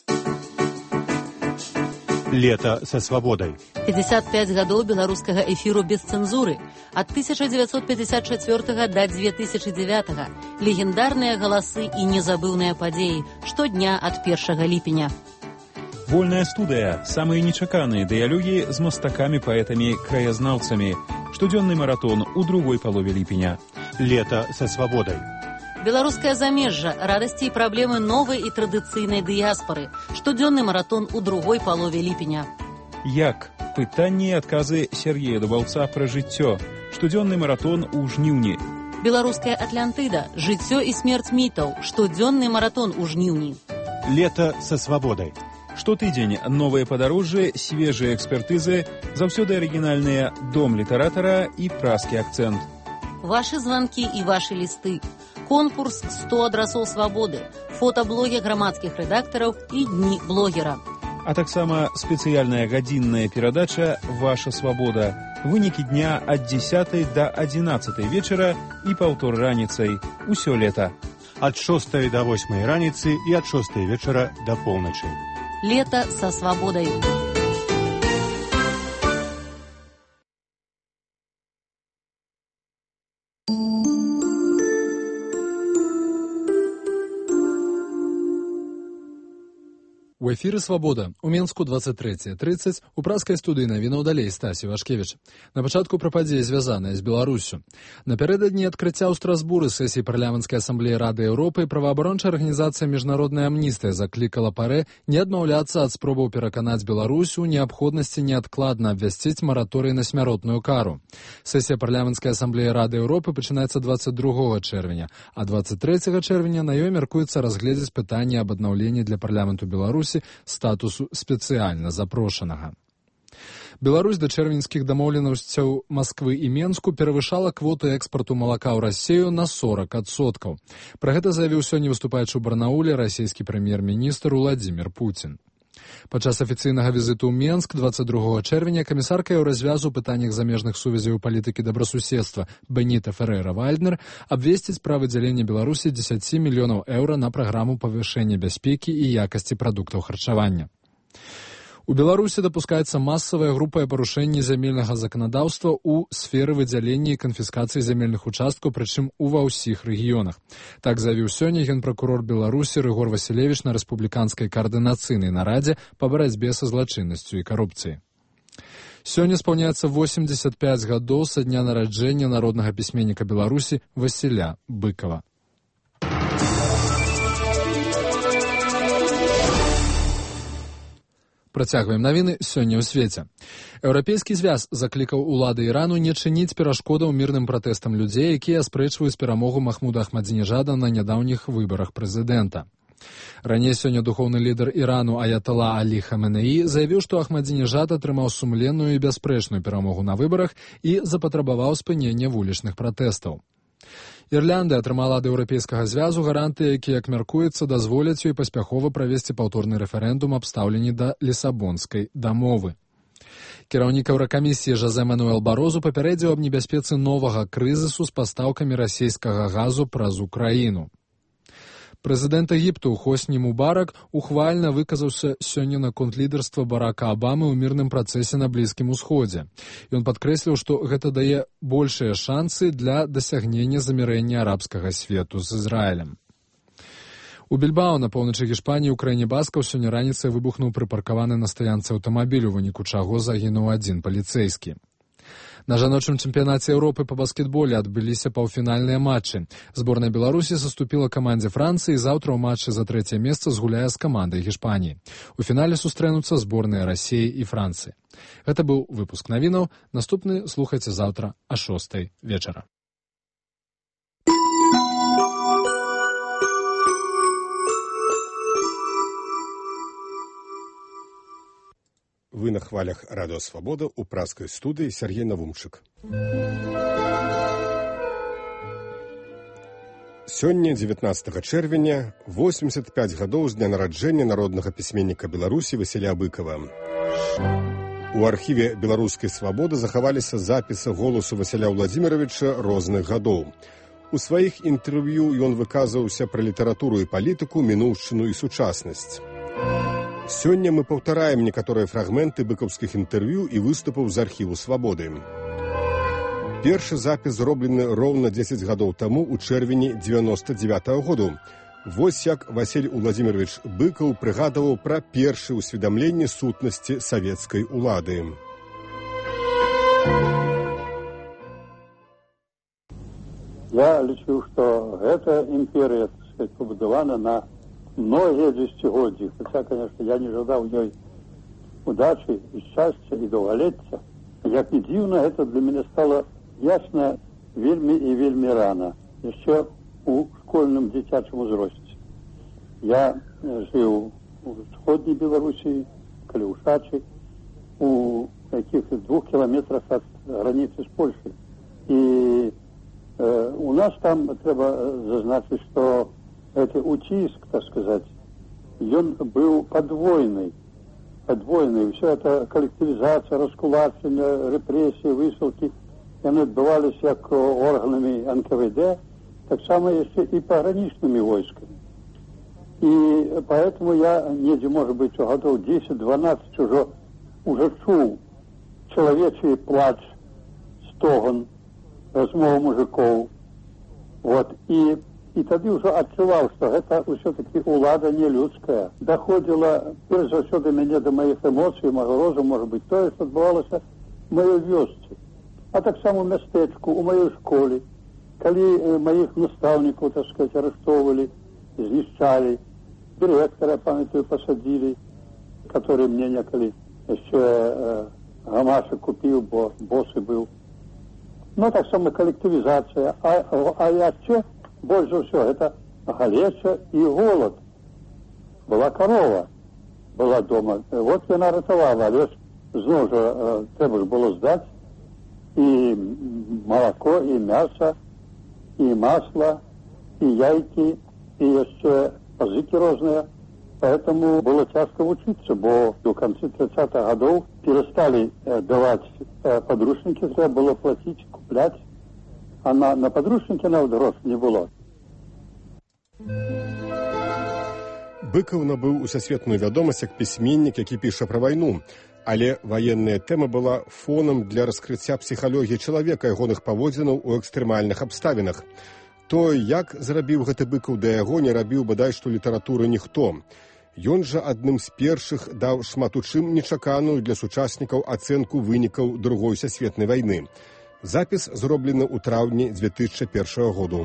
Лето со свободой. 55 гадоў беларускага эфіру без цэнзуры. Ад 1954 до 2009. Легендарныя галасы і незабыўныя падзеі. Штодня ад 1 ліпеня. Вольная студыя. Самыя нечаканыя дыялогі з мастакамі, паэтамі, краязнаўцамі. Штодзённы маратон у другой палове ліпеня. Лето со свободой. Беларускае замежжа, радасці і праблемы новай і традыцыйнай дыяспары. Штодзённы маратон у другой палове ліпеня. Як? Пытанні і адказы Сергея Дубаўца пра жыццё. Штодзённы маратон у жніўні. Беларуская Атлантыда. Жыццё і смерць мітаў. Штодзённы маратон у жніўні. Лето со свободой. Штотыдзень новыя падарожжы, свежыя экспертызы, заўсёды арыгінальныя дом літаратара і празкі акцэнт. Вашы званкі і вашы лісты. Конкурс 100 адрасоў свабоды, фотаблогі грамадскіх рэдактараў і дні блогера. А таксама спецыяльная гадзінная перадача «Ваша свабода». Вынікі дня ад 10 до 11 вечара і паўтор раніцай. Усё лета. Ад 6 до 8 раніцы і ад 6 вечара до поўначы. Лето со свободой. У эфіры «Свабода». У Менску 23:30 у празкай студыі навінаў далей Стасі Вашкевіч. На пачатку пра падзеі, звязаныя з Беларуссю. Напярэдадні адкрыцця ў Страсбуры сесіі парламенцкай асамблеі Рады Еўропы праваабарончая арганізацыя «Міжнародная амністыя» заклікала ПАРЭ не адмаўляцца ад спробаў пераканаць Беларусь у неабходнасці неадкладна абвясціць мараторый на смяротную кару. Сесія парламенцкай асамблеі Рады Еўропы пачынаецца 22 чэрвеня, а 23 чэрвеня на ёй мяркуецца разгледзець пытанне аб аднаўленні для парламенту Беларусі статусу спецыяльна запрошанага. Беларусь да чэрвеньскіх дамоўленасцяў Масквы і Менску перавышала квоту экспарту малака ў Расію на 40%. Пра гэта заявіў сёння выступаючы ў Барнауле расійскі прэм'ер-міністр Уладзімір Пуцін. Падчас афіцыйнага візіту ў Менск 22 чэрвеня камісарка Еўразвязу ў пытаннях замежных сувязяў і палітыкі добрасуседства Беніта Феррэйра-Вальднер абвесціць пра выдзяленне Беларусі 10 мільёнаў еўра на праграму павышэння бяспекі і якасці прадуктаў харчавання. У Беларусі дапускаецца масавае групавае парушэнне зямельнага заканадаўства ў сферы выдзялення і канфіскацыі зямельных участкаў, прычым ува ўсіх рэгіёнах. Так заявіў сёння генпракурор Беларусі Рыгор Васілевіч на рэспубліканскай каардынацыйнай нарадзе па барацьбе са злачыннасцю і карупцыяй. Сёння спаўняецца 85 гадоў са дня нараджэння народнага пісьменніка Беларусі Васіля Быкава. Працягваем навіны сёння ў свеце. Еўрапейскі звяз заклікаў улады Ірану не чыніць перашкодаў мірным пратэстам людзей, якія аспрэчваюць перамогу Махмуда Ахмадзінежада на нядаўніх выбарах прэзідэнта. Раней сёння духоўны лідар Ірану Аятала Алі Хаменеі заявіў, што Ахмадзінежад атрымаў сумленную і бясспрэчную перамогу на выбарах і запатрабаваў спынення вулічных пратэстаў. Ірляндыя атрымала ад еўрапейскага звязу гарантыі, якія, як мяркуецца, дазволяць ёй паспяхова правесці паўторны рэферэндум аб стаўленні да Лісабонскай дамовы. Кіраўнік Еўракамісіі Жозе Мануэл Барозу папярэдзіў аб небяспецы новага крызісу з пастаўкамі расійскага газу праз Украіну. Прэзідэнт Егіпту Хосні Мубарак ухвальна выказаўся сёння наконт лідарства Барака Абамы ў мірным працэсе на Блізкім усходзе. Ён падкрэсліў, што гэта дае большыя шансы для дасягнення замірэння арабскага свету з Ізраілем. У Більбао на поўначы Гішпаніі ў краіне баскаў сёння раніцай выбухнуў прыпаркаваны на стаянцы аўтамабіль, у выніку чаго загінуў адзін паліцэйскі. На жаночым чэмпіянаце Еўропы па баскетболе адбыліся паўфінальныя матчы. Зборная Беларусі саступіла камандзе Францыі і заўтра ў матчы за трэцяе месца згуляе з камандай Гішпаніі. У фінале сустрэнуцца зборныя Расіі і Францыі. Гэта быў выпуск навінаў. Наступны слухайце заўтра а 6 вечара. Вы на хвалях Радио Свобода у празкай студыі Сергей Навумчык. Сёння, 19 чэрвеня, 85 гадоў з дня нараджэння народнага пісьменніка Беларусі Васіля Быкава. У архіве беларускай свабоды захаваліся запісы голасу Васіля Владзіміровича розных гадоў. У сваіх інтэрв'ю ён выказваўся пра літаратуру і палітыку, мінуўшчыну і сучаснасць. Сёння мы паўтараем некаторыя фрагменты быкаўскіх інтэрв'ю і выступаў з архіву свабоды. Першы запіс зроблены роўна 10 гадоў таму ў чэрвені 99-го году. Вось як Васіль Уладзімірович Быкаў прыгадаваў пра першае ўсведамленне сутнасці савецкай улады. Я лічу, што гэта імперія, так сказать, пабудавана на многія дзесяцігоддзі. Хаця, конечно, я не жадаў ёй удачы і шчасця і даўгалецця. Як і дзіўна, гэта для мяне стала ясна вельмі і вельмі рана, яшчэ у школьным дзіцячым узросце. Я жыў у сходняй Беларусі, Каліўшачы, у каких-то 2 километрах от границы с Польшей. И у нас там треба зазначить, что это утиск, так сказать, он был подвойный. Все это коллективизация, раскулачение, репрессии, высылки, они отбывались как органами НКВД, так само еще и пограничными войсками. И поэтому я, может быть, годов 10-12 уже чул человечий плач, стогон, размову мужиков. Вот. И тогда уже отчувал, что это все-таки улада не людская. Доходило, прежде всего, до меня, до моих эмоций, моего розуму, может быть, то, что отбывалось в моей вёсце. А так само в местечку, у моей школе, коли моих наставников, так сказать, арестовывали, знищали, директора, памятаю, посадили, который мне неколи еще гамаша купил, бо боссы был. Ну, так само коллективизация. А еще больше всего это галеча и голод. Была корова, была дома. Вот она ратовала, а лишь знову же треба было сдать и молоко, и мясо, и масло, и яйки, и еще пазыки разные. Поэтому было тяжко учиться, бо в конце 30-х годов перестали давать подручники, треба было платить, куплять, а на подручники навіть грошей не было. Быкаў набыў усесветную вядомасць як пісьменнік, які піша пра вайну, але ваенная тэма была фонам для раскрыцця псіхалогіі чалавека і ягоных паводзінаў у экстрэмальных абставінах. То, як зрабіў гэты Быкаў да яго, не рабіў бадай што літаратуры ніхто. Ён жа адным з першых даў шмат у чым нечаканую для сучаснікаў ацэнку вынікаў Другой сусветнай вайны. Запіс зроблены ў траўні 2001 году.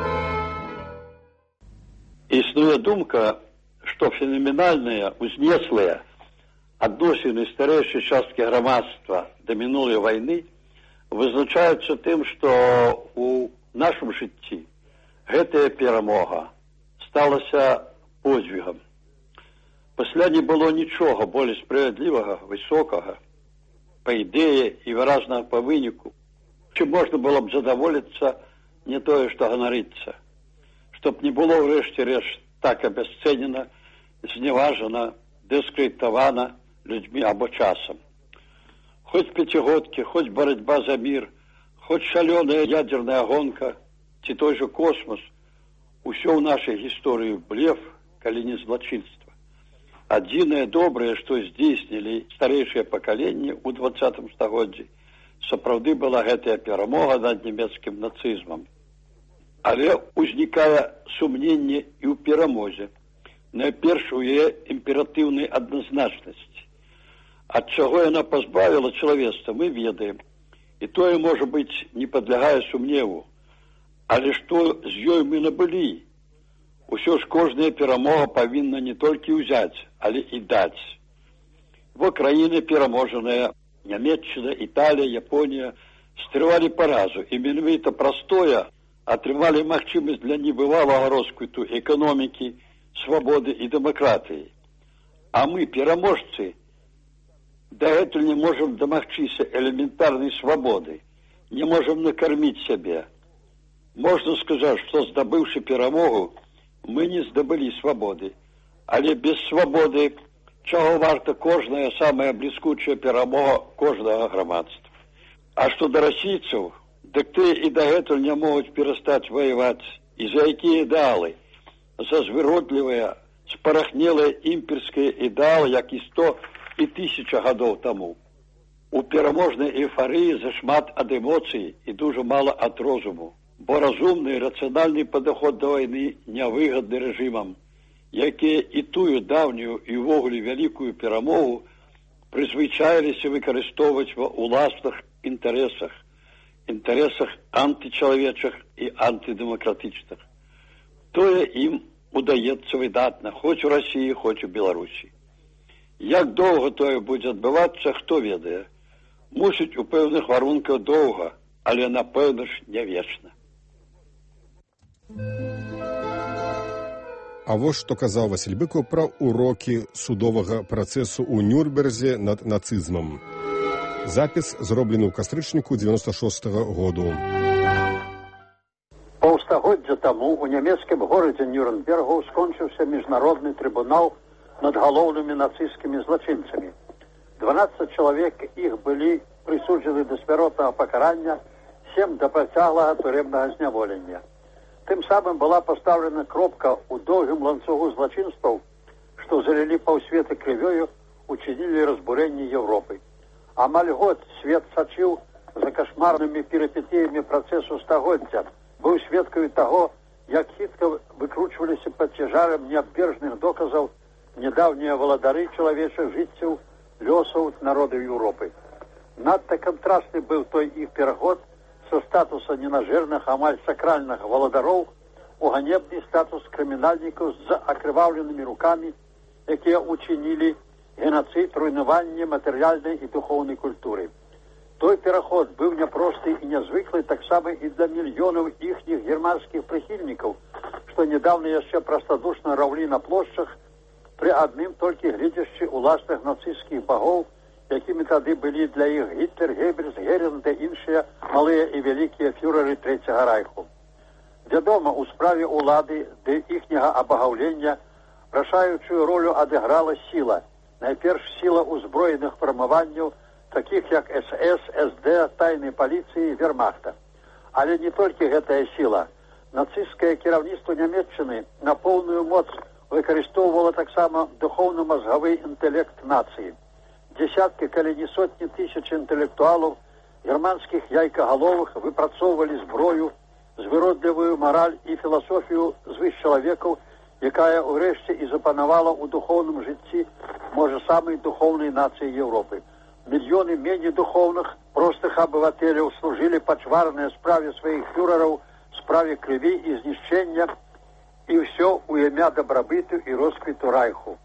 Існуе думка, што фенаменальныя, узнеслыя адносіны старэйшай часткі грамадства да мінулай вайны вызначаюцца тым, што у нашым жыцці гэтая перамога сталася подзвігам. Пасля не было нічога болей справядлівага, высокага, па ідэі і выразнага па выніку, чым можна было б задаволіцца, не тое, што ганарыцца. Чтоб не было ўрэшце рэшт так абясцэнена, зневажана, дыскрэдытавана людзьмі або часам. Хоць пяцігодкі, хоць барацьба за мір, хоць шалёная ядзерная гонка, ці той жа космос, усё ў нашай гісторыі блеф, калі не злачынства. Адзінае добрае, што здзейснілі старэйшыя пакаленні ў 20 стагоддзі, сапраўды была гэтая перамога над нямецкім нацызмам. Але ўзнікае сумненне і ў перамозе. Найперш у яе імператыўнай адназначнасці. Ад чаго яна пазбавіла чалавецтва, мы ведаем. І тое, можа быць, не падлягае сумневу. Але што з ёй мы набылі? Усё ж кожная перамога павінна не толькі ўзяць, але і даць. Бо краіны пераможаныя, Нямецчына, Італія, Японія, стрывалі паразу, і менавіта прастое атрымалі магчымасць для небывалага росквіту эканомікі, свабоды і дэмакратыі. А мы, пераможцы, дагэтуль не можам дамагчыся элементарнай свабоды, не можам накарміць сябе. Можна сказаць, што здабыўшы перамогу, мы не здабылі свабоды, але без свабоды, чаго варта кожная самая бліскучая перамога кожнага грамадства. А што да расійцаў, дык ты і дагэтуль не могуць перастаць ваяваць. І за якія ідэалы? За звыродлівыя, спарахнелыя імперскія ідэалы, як і 100 і 1000 гадоў таму. У пераможнай эйфарыі зашмат ад эмоцый і дужа мала ад розуму. Бо разумны і рацыянальны падыход да вайны нявыгадны рэжымам, якія і тую даўнюю і ўвогуле вялікую перамогу прызвычаіліся выкарыстоўваць ва ўласных інтарэсах інтарэсах антычалавечых і антыдэмакратычных. Тое ім удаецца выдатна, хоць у Расіі, хоць у Беларусі. Як доўга тое будзе адбывацца, хто ведае. Мусіць, у пэўных варунках доўга, але, напэўна ж, не вечна. А вось што казаў Васіль Быкаў пра урокі судовага працэсу ў Нюрнберзе над нацызмам. Запіс зроблены ў кастрычніку 96-го году. Паўстагоддзя таму у нямецкім горадзе Нюрнбергу скончыўся міжнародны трыбунал над галоўнымі нацысцкімі злачынцамі. 12 чалавек іх былі прысуджаны да смяротнага пакарання, 7 да працяглага турэмнага зняволення. Тым самым была пастаўлена кропка ў доўгім ланцугу злачынстваў, што залілі паўсвета крывёю, учинілі разбурэнне Еўропы. Амаль год свет сачыў за кашмарнымі перыпетыямі працэсу стагоддзя, быў сведкаю таго, як хітка выкручваліся пад цяжарам неабвержных доказаў нядаўнія валадары чалавечых жыццяў, лёсаў народаў Еўропы. Надта кантрастны быў той іх пераход са статуса ненажэрных, амаль сакральных валадароў у ганебны статус крымінальнікаў з акрываўленымі рукамі, якія учинілі геноцид, руйнаванне матэрыяльнай і духоўнай культуры. Той пераход быў няпросты і нязвыклы таксама і для мільёнаў іхніх германскіх прыхільнікаў, што недавно яшчэ прастадушна раўлі на плошчах пры адным толькі гледзячы ўласных нацысцкіх багоў, якімі тады былі для іх Гітлер, Геббельс, Герінг та іншыя малыя і вялікія фюреры Трэцяга райху. Вядома, у справе ўлады ды іхняга абагаўлення рашаючую ролю адыграла сіла. Найперш сіла ўзброеных фармаванняў, такіх як СС, СД, тайнай паліцыі, вермахта. Але не толькі гэтая сіла. Нацысцкае кіраўніцтва Нямецчыны на поўную моц выкарыстоўвала таксама духоўна-мазгавы інтэлект нацыі. Десяткі, калі не сотні тысяч інтэлектуалаў, германскіх яйкагаловых выпрацоўвалі зброю, звыродлівую мараль і філасофію звышчалавекаў, якая ўрэшце і запанавала ў духоўным жыцці, можа, самай духоўнай нацыі Еўропы. Мільёны меней духоўных, простых абывателяў служылі пачварнай справе сваіх фюрераў, справе крыві і знішчэння, і ўсё ў імя дабрабыту і росквіту райху.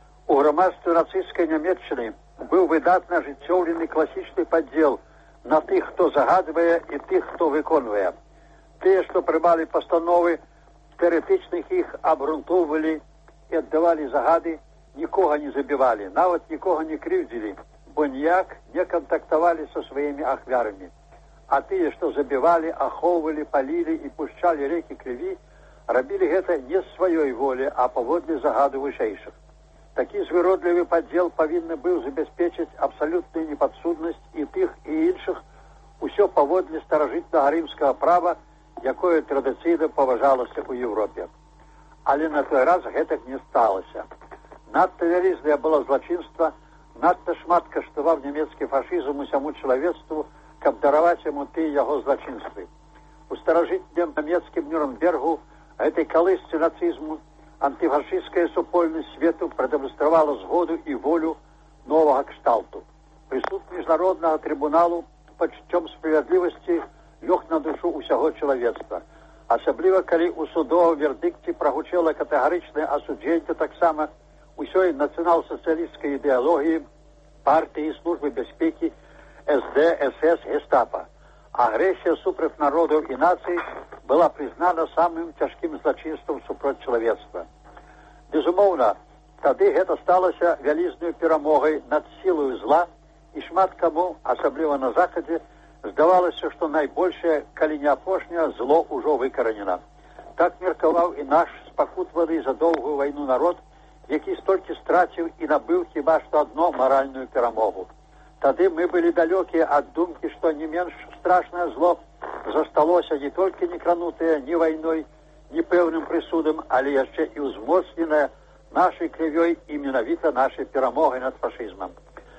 У грамадстве нацысцкай Нямецчыны быў выдатна ажыццёўлены класічны падзел на тых, хто загадвае, і тых, хто выконвае. Тыя, што прымалі пастановы, тэарэтычных іх абгрунтоўвалі і аддавалі загады, нікога не забівалі, нават нікога не крыўдзілі, бо ніяк не кантактавалі са сваімі ахвярамі. А тыя, што забівалі, ахоўвалі, палілі і пушчалі рэкі крыві, рабілі гэта не з сваёй волі, а паводле загаду вышэйшых. Такі звыродлівы падзел павінны быў забяспечыць абсалютную непадсуднасць і тых, і іншых, усё паводле старажытнага рымскага права, якое традыцыйна паважалася ў Еўропе. Але на той раз гэтак не сталася. Надта вялізнае было злачынства, надта шмат каштаваў нямецкі фашызм усяму чалавецтву, каб дараваць яму тыя яго злачынствы. У старажытнім нямецкім Нюрнбергу, гэтай калысцы нацызму, антыфашыстская супольнасць свету прадэманстравала згоду і волю новага кшталту. Прысуд міжнароднага трыбуналу пачуццём справядлівасці лёг на душу ўсяго чалавецтва. Асабліва, калі ў судовым вердыкце прагучала катэгарычнае асуджэнне таксама ўсёй нацыянал-сацыялісцкай ідэалогіі, партыі, службы бяспекі, СД, СС, Гестапа. Агрэсія супраць народаў і нацый была прызнана самым цяжкім злачынствам супроць чалавецтва. Безумоўна, тады гэта сталася вялізнай перамогай над сілаю зла, і шмат каму, асабліва на захадзе, здавалася, што найбольшае, калі не апошняе, зло ўжо выкаранена. Так меркаваў і наш спакутваны за доўгую вайну народ, які столькі страціў і набыў хіба што адно маральную перамогу. Тады мы былі далёкія ад думкі, што не менш страшнае зло засталося не толькі некранутае ні вайной, ні пэўным прысудам, але яшчэ і ўзмоцненае нашай крывёй і менавіта нашай перамогай над фашызмам.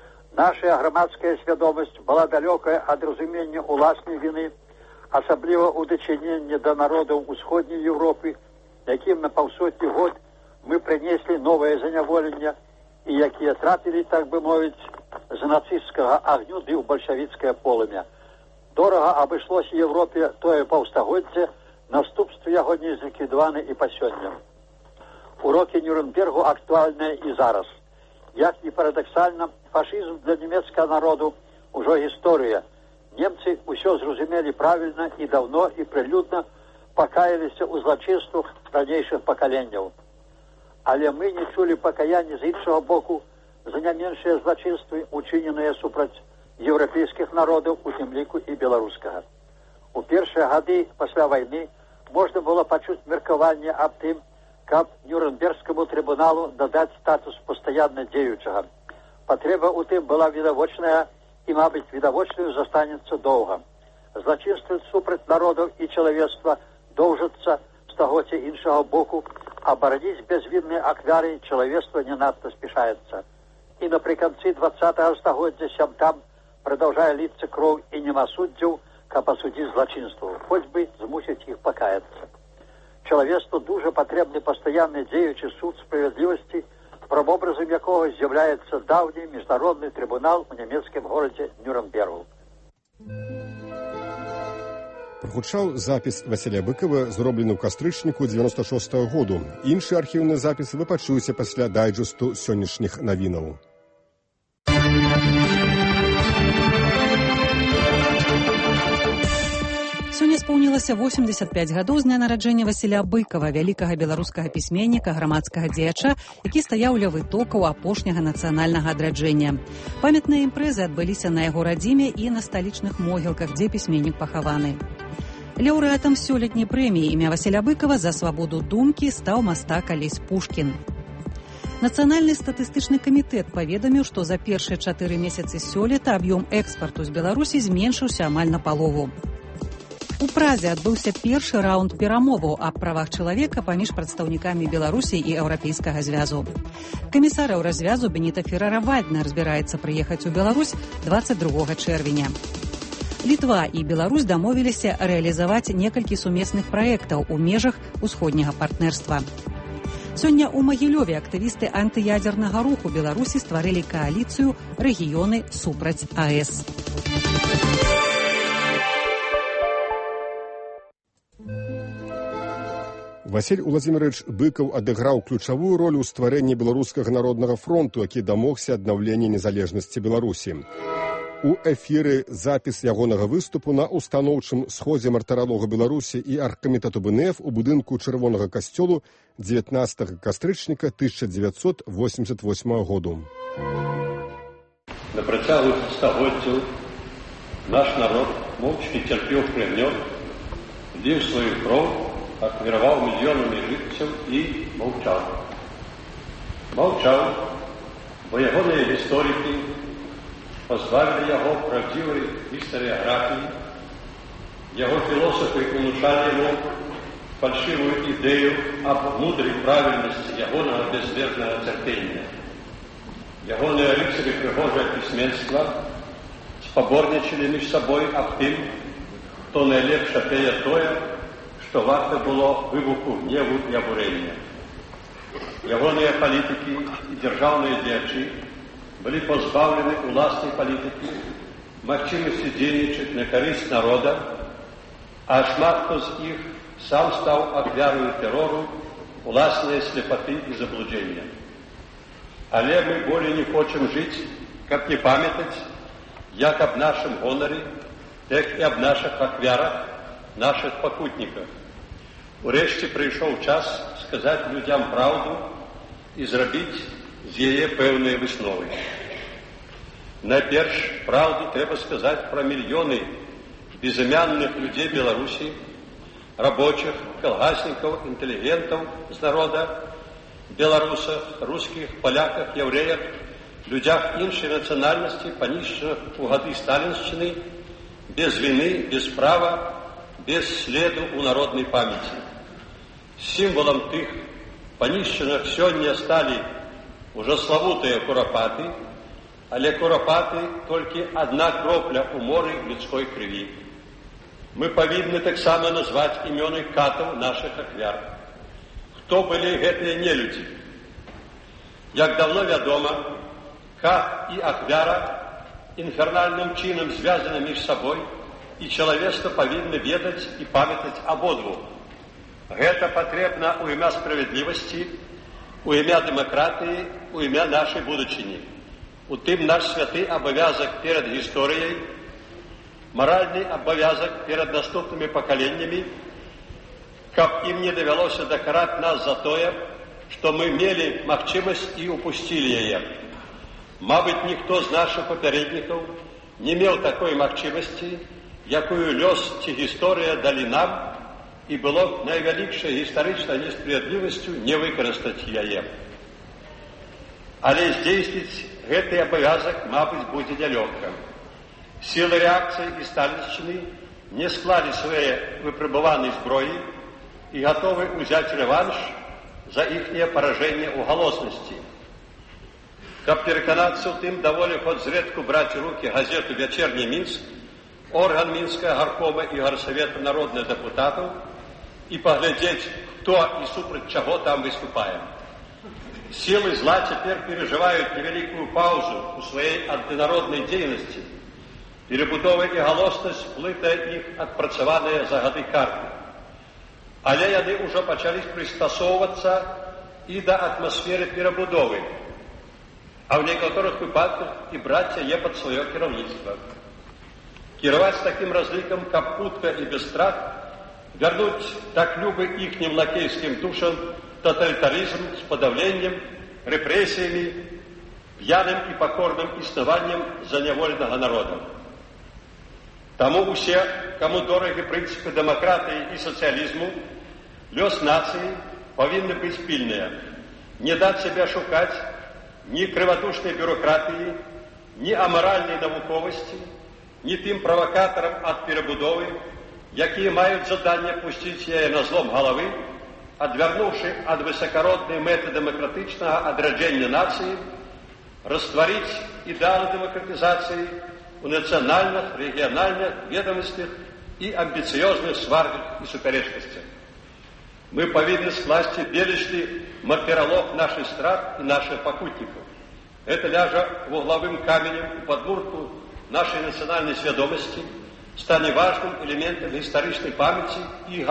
Наша грамадская свядомасць была далёкая ад разумення ўласнай віны, асабліва ў дачыненні да народаў усходняй Еўропы, якім на паўсотні год мы прынеслі новае заняволенне і якія трапілі, так бы мовіць, з нацысцкага агню ды ў бальшавіцкае полымя. Дорага абышлося Европе тое паўстагоддзе, наступствы яго не зліквідаваны і па сёння. Урокі Нюрнбергу актуальныя і зараз. Як ні парадаксальна, фашызм для нямецкага народу ўжо гісторыя. Немцы ўсё зразумелі правільна і даўно і прылюдна пакаяліся ў злачынствах ранейшых пакаленняў. Але мы не чулі пакаяння з іншага боку за не меншыя злачынствы, учыненыя супраць еўрапейскіх народаў, у тым ліку і беларускага. У першыя гады пасля вайны можна было пачуць меркаванне аб тым, каб Нюрнбергскаму трыбуналу дадаць статус пастаянна дзеючага. Патрэба ў тым была відавочная і, мабыць, відавочнаю застанецца доўга. Злачынствы супраць народаў і чалавецтва доўжацца з таго ці іншага боку, а бараніць бязвінныя ахвяры чалавецтва не надта спяшаецца. І напрыканцы 20-го стагоддзя сям-там прадаўжае ліцца кроў і няма суддзяў, каб асудзіць злачынстваў, хоць бы змусіць іх пакаяцца. Чалавецтву дужа патрэбны пастаянны дзеючы суд справядлівасці, прамобразам якога з'яўляецца даўні міжнародны трыбунал у нямецкім горадзе Нюрнбергу. Прагучаў запіс Васіля Быкова, зроблены ў кастрычніку 96-го году. Іншы архіўны запіс вы пачуеце пасля дайджэсту сённяшніх навінаў. Сёння споўнілася 85 гадоў з дня нараджэння Васіля Быкова, вялікага беларускага пісьменніка, грамадскага дзеяча, які стаяў ля вытокаў апошняга нацыянальнага адраджэння. Памятныя імпрэзы адбыліся на яго радзіме і на сталічных могілках, дзе пісьменнік пахаваны. Лаўрэатам сёлетняй прэміі імя Васіля Быкова за свабоду думкі стаў мастак Алесь Пушкін. Нацыянальны статыстычны камітэт паведаміў, што за першыя 4 месяцы сёлета аб'ём экспарту з Беларусі зменшыўся амаль напалову. У Празе адбыўся першы раунд перамоваў аб правах чалавека паміж прадстаўнікамі Беларусі і Еўрапейскага звязу. Камісар Еўразвязу Беніта Феррара-Вальднер збіраецца прыехаць у Беларусь 22 чэрвеня. Літва і Беларусь дамовіліся рэалізаваць некалькі сумесных праектаў у межах усходняга партнерства. Сёння ў Магілёве актывісты антыядзернага руху Беларусі стварылі кааліцыю «Рэгіёны супраць АЭС». Васіль Уладзімірович Быкаў адыграў ключавую ролю ў стварэнні Беларускага народнага фронту, які дамогся аднаўлення незалежнасці Беларусі. У эфіры запіс ягонага выступу на устаноўчым сходзе мартыралога Беларусі і аргкамітэту БНФ у будынку Чырвонага касцёлу 19 кастрычніка 1988 году. На працягу стагоддзяў наш народ моўчкі цярпеў плямён, ліў сваю кроў, адміраваў мільёнамі жыццяў і маўчаў. Маўчаў, бо ягоныя гісторыкі пазбавілі яго правдзівай гістарыяграфіі, яго філосафы унушалі яму фальшывую ідэю аб мудрай правільнасці ягонага бязмернага цярпення. Ягоныя рыцары прыгожае пісьменства спаборнічалі між сабой аб тым, хто найлепш апее тое, што варта было выбуху гневу і абурэння. Ягоныя палітыкі і дзяржаўныя дзеячы былі пазбаўлены уласнай палітыкі, магчымасці дзейнічаць на карысць народа, а шмат хто з іх сам стаў ахвяраю тэрору, уласнай слепаты і заблуджэння. Але мы болей не хочам жыць, каб не памятаць, як аб нашым гонары, так і аб нашых ахвярах, наших пакутніках. Урэшце прыйшоў час сказаць людзям праўду і зрабіць з яе пэўныя высновы. Найперш, праўду трэба сказаць пра мільёны безымянных людзей Беларусі, рабочых, калгаснікаў, інтэлігентаў з народа, беларусах, рускіх, паляках, яўрэях, людзях іншай нацыянальнасці, панішчаных у гады сталіншчыны, без віны, без права, без следу ў народнай памяці. Сімвалам тых панішчаных сёння сталі ўжо славутыя курапаты, але курапаты толькі адна кропля ў моры людской крыві. Мы павінны таксама назваць імёны катаў нашых ахвяр. Хто былі гэтыя нелюдзі? Як даўно вядома, кат і ахвяра інфернальным чынам звязаны між сабой, і чалавецтва павінны ведаць і памятаць абодвух. Гэта патрэбна ў імя справядлівасці, у імя дэмакратыі, у імя нашай будучыні. У тым наш святы абавязак перад гісторыяй, маральны абавязак перад наступнымі пакаленнямі, каб ім не давялося дакараць нас за тое, што мы мелі магчымасць і упусцілі яе. Мабыць, ніхто з нашых папярэднікаў не меў такой магчымасці, якую лёс ці гісторыя далі нам, і было найвялікшай гістарычнай несправядлівасцю не выкарыстаць яе. Але здзейсніць гэты абавязак, мабыць, будзе нялёгка. Сілы рэакцыі і сталіншчыны не склалі свае выпрабаванай зброі і гатовы ўзяць рэванш за іхняе паражэнне ў галоснасці. Каб пераканацца ў тым, даволі хоць зрэдку браць у рукі газету «Вячэрні Мінск», орган Мінскага гаркома і гарсавета народных дэпутатаў, і паглядзець, хто і супраць чаго там выступае. Сілы зла цяпер перажываюць невялікую паўзу ў сваёй антынароднай дзейнасці. Перабудова і галоснасць плытае іх адпрацаваныя за гады карты. Але яны ўжо пачалі прыстасоўвацца і да атмасферы перабудовы, а ў некаторых выпадках і браць яе пад сваё кіраўніцтва. Кіраваць такім разлікам, каб хутка і без страт вярнуць так любы іхнім лакейскім душам тоталітарызм з падаўленнем, рэпрэсіямі, п'яным і пакорным існаваннем заняволенага народа. Таму усе, каму дорагі прынцыпы дэмакратыі і сацыялізму, лёс нацыі павінны быць пільныя. Не даць сябе шукаць ні крывадушнай бюрократыі, ні амаральнай навуковасці, ні тым правакатарам ад перабудовы, якія маюць заданне пусціць яе на злом галавы, адвярнуўшы ад высакароднай мэты дэмакратычнага адраджэння нацыі, растварыць ідэалы дэмакратызацыі у нацыянальных, рэгіянальных, ведомасцях і амбіцыёзных сварках і супярэчнасцях. Мы павінны скласці белічны маркералог нашых страт і нашых пакутнікаў. Гэта ляжа вуглавым каменем у падмурку нашай нацыянальнай свядомасці, стане важным элементам гістарычнай памяці і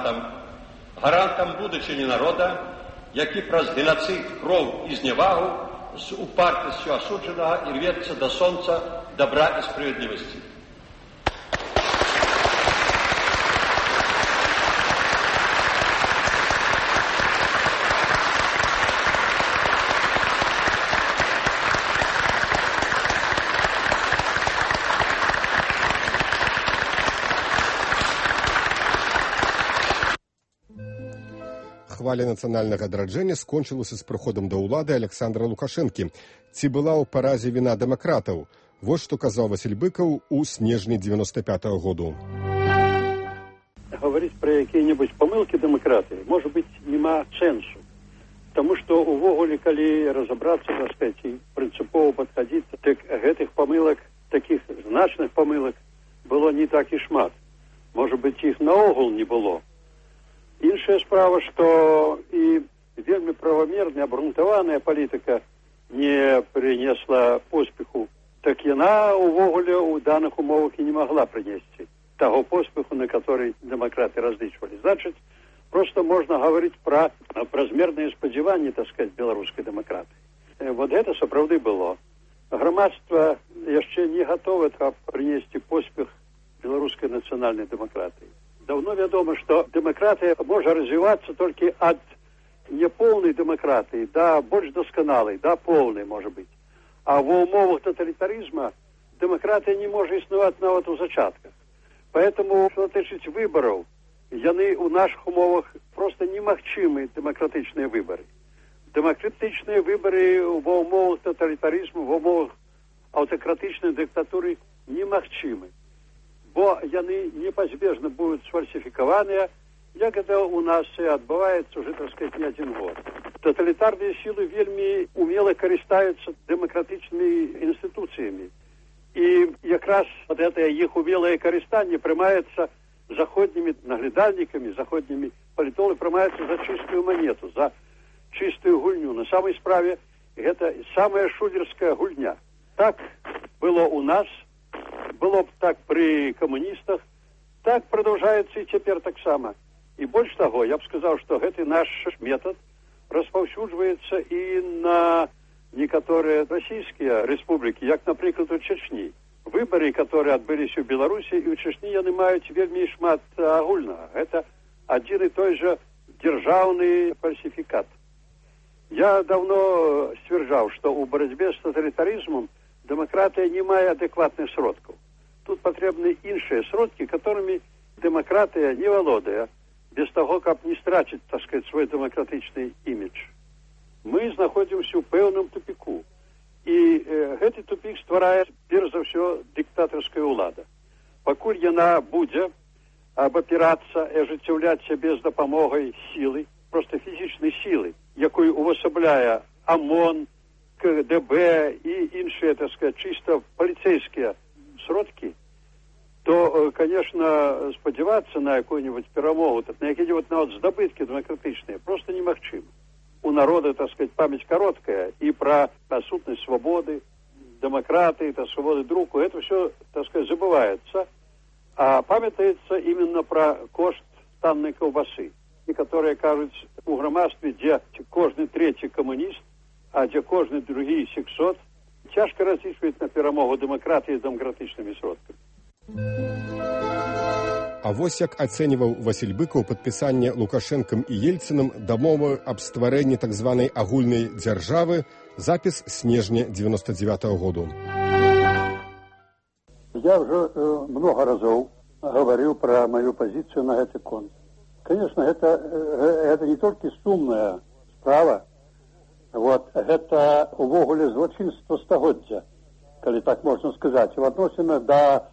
гарантам будучыні народа, які праз геноцид, кроў і зневагу з упартасцю асуджанага і рвецца да сонца добра і справядлівасці. Хваля нацыянальнага адраджэння скончылася з прыходам да ўлады Александра Лукашэнкі. Ці была ў паразе віна дэмакратаў? Вот што казаў Васіль Быкаў у снежні 95-го году. Гаварыць пра якія-небудзь памылкі дэмакратыі, можа быць, няма сэнсу. Таму што увогуле, калі разабрацца, так сказаць, і прынцыпова падхадзіць, так гэтых памылак, такіх значных памылак было не так і шмат. Можа быць, іх наогул не было. Іншая справа, што і вельмі правамерная, абгрунтаваная палітыка не прынесла поспеху, так яна увогуле ў даных умовах і не магла прынесці таго поспеху, на который дэмакраты разлічвалі. Значыць, проста можна гаварыць пра празмерныя спадзяванні, так сказаць, беларускай дэмакраты. Вот гэта сапраўды было. Грамадства яшчэ не гатове, каб прынесці поспех беларускай нацыянальнай дэмакратыі. Давно вядома, што дэмакратыя можа развівацца толькі ад няполнай дэмакратыі да больш дасканалай, да поўнай, можа быць. А ва ўмовах тоталітарызма дэмакратыя не можа існаваць нават у зачатках. Поэтому, што тычыць выбараў, яны ў нашых умовах проста немагчымы дэмакратычныя выбары. Дэмакратычныя выбары ва ўмовах тоталітарызму, ва ўмовах аўтакратычнай дыктатуры немагчымы. Бо яны непазбежна будуць сфальсіфікаваныя, як гэта ў нас адбываецца ўжо, так сказаць, не адзін год. Тоталітарныя сілы вельмі умела карыстаюцца дэмакратычнымі інстытуцыямі. І якраз гэтае іх умелае карыстанне прымаецца заходнімі наглядальнікамі, заходнімі палітолагамі, прымаецца за чыстую манету, за чыстую гульню. На самай справе гэта самая шулерская гульня. Так было ў нас, было так при коммунистах, так продолжается и теперь так само. И больше того, я бы сказал, что этот наш метод распаўсюджваецца и на некоторые российские республики, как, например, у Чечни. Выборы, которые отбылись в Беларуси и в Чечни, они имеют вельми шмат агульного. Это один и той же державный фальсификат. Я давно стверджал, что у борьбе с тоталитаризмом демократия не имеет адекватных сродков. Тут потребны іншие сродки, которыми демократия не володая, без того, как не страчить, так сказать, свой демократичный имидж. Мы находимся в певном тупику. И этот тупик стварает, перш за все, диктаторская улада. Покуль яна будет опираться и ажыццяўляць себе с допомогой силы, просто физической силы, якую увособляя ОМОН, КДБ и іншие, так сказать, чисто полицейские сродки, то, конечно, сподіваться на какую-нибудь перемогу, на какие-нибудь здобытки демократичные просто немагчыма. У народа, так сказать, память короткая, и про сутность свободы, демократы, свободы друку, это все, так сказать, забывается, а памятается именно про кошт танной колбасы, и которые кажутся у громадстве, где каждый третий коммунист, а где каждый другий сексот, тяжко различивает на перемогу демократии с демократичными сродками. А вось як ацэньваў Васіль Быкаў падпісанне Лукашэнкам і Ельцынам дамовы аб стварэнні так званай агульнай дзяржавы, запіс снежня 99-го году. Я уже много разов говорил про мою позицию на этот конт. Конечно, это не только сумная справа, это увогуле злочинство стагоддзя, коли так можно сказать, в отношении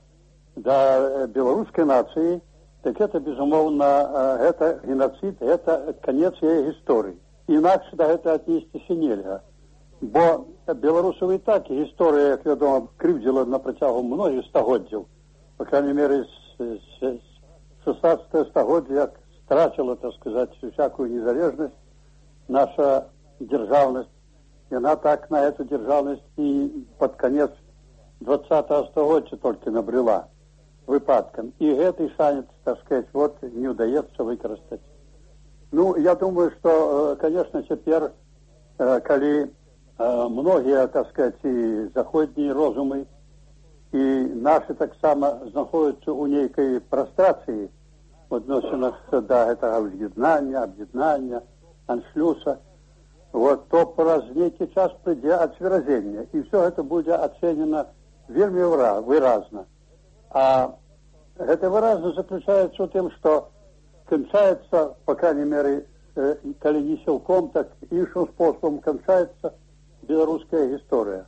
до белорусской нации, так это, безумовно, это геноцид, это конец ее истории. Иначе до этого отнестися нельзя. Бо белорусов и так история, як вядома, крывдзіла на протягу многих стагоддзяў. По крайней мере, с 16 стагоддзя, як страчила, так сказать, всякую незалежность, наша державность. И она так на эту державность и под конец 20-го стагоддзя только набрела выпадком. И этой шанец, так сказать, не удается выкористать. Ну, я думаю, что, конечно, теперь, коли многие, так сказать, и заходние розумы, и наши так само находятся у некой прострации в отношении до этого объединения, аншлюса, то по некий час придет отсвіразення. И все это будет оценено вельми выразно. А это выразно заключается в том, что кончается, по крайней мере, коли не силком, так іншим способом кончается белорусская история.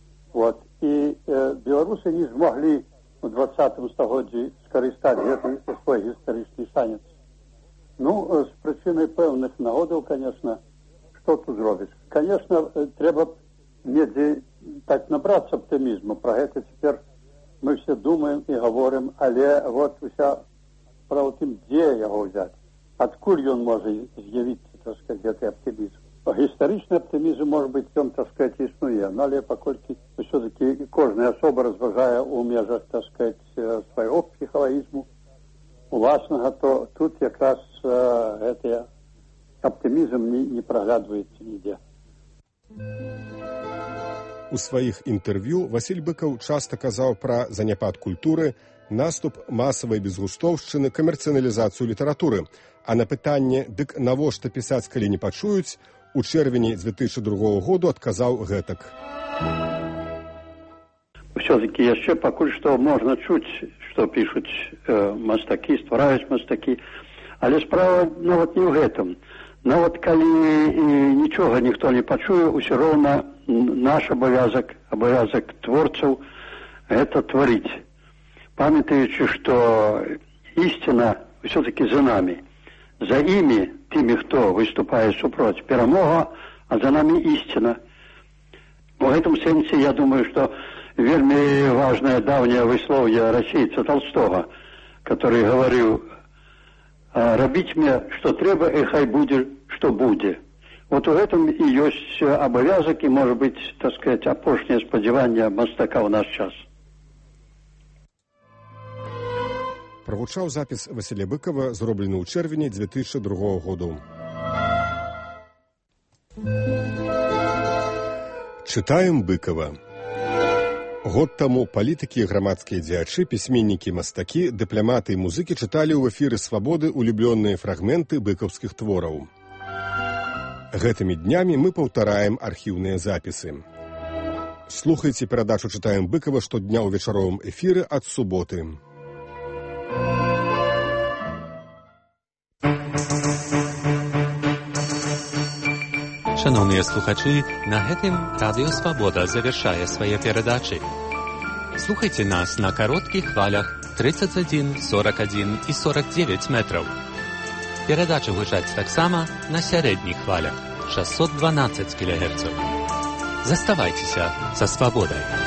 И белорусы не смогли в 20-м стагоддзі скористать этот свой исторический шанец. Ну, с причиной певных нагодов, конечно, что тут зробишь? Конечно, треба недзе так набраться оптимизма. Про это теперь мы все думаем и говорим, але уся про тем, где его взять. Откуда он может з'явиться, так сказать, этот оптимизм? Историчный оптимизм, может быть, в так сказать, існує, але покольки все-таки кожна особа розважає у межах, так сказать, свого психологізму, власного, то тут якраз этот оптимизм не проглядывается нигде. У сваіх інтэрв'ю Васіль Быкаў часта казаў пра заняпад культуры, наступ масавай безгустоўшчыны, камерцыяналізацыю літаратуры. А на пытанне, дык навошта пісаць, калі не пачуюць, у чэрвені 2002 году адказаў гэтак. Все-таки яшчэ пакуль што можна чуць, што пішуць мастакі, ствараюць мастакі, але справа нават не ў гэтым. Нават калі нічога ніхто не пачуе, усё роўна наш абавязак творцаў гэта тварыць. Памятаючы, што ісціна все-таки за нами. За імі, тымі, хто выступае супроць, перамога, а за нами истина. В этом сенсе, я думаю, что вельми важное давнее высловие российца Толстого, который говорил: «Робить мне, что треба, и хай будет, что будет». Вот в этом и есть обовязок, и, может быть, так сказать, опошнее сподівання мастака в наш час. Прагучаў запіс Васіля Быкава, зроблены ў чэрвені 2002 году. Чытаем Быкава. Год таму палітыкі, грамадскія дзеячы, пісьменнікі, мастакі, дыпламаты і музыкі чыталі ў эфіры «Свабоды» улюблёныя фрагменты быкаўскіх твораў. Гэтымі днямі мы паўтараем архіўныя запісы. Слухайце перадачу «Чытаем Быкава» штодня ў вечаровым эфіры ад суботы. Шановныя слухачы, на гэтым Радыё Свабода завяршае свае перадачы. Слухайце нас на кароткіх хвалях 31, 41 і 49 метраў. Перадачы гучаць таксама на сярэдніх хвалях 612 кГц. Заставайцеся са Свабодай.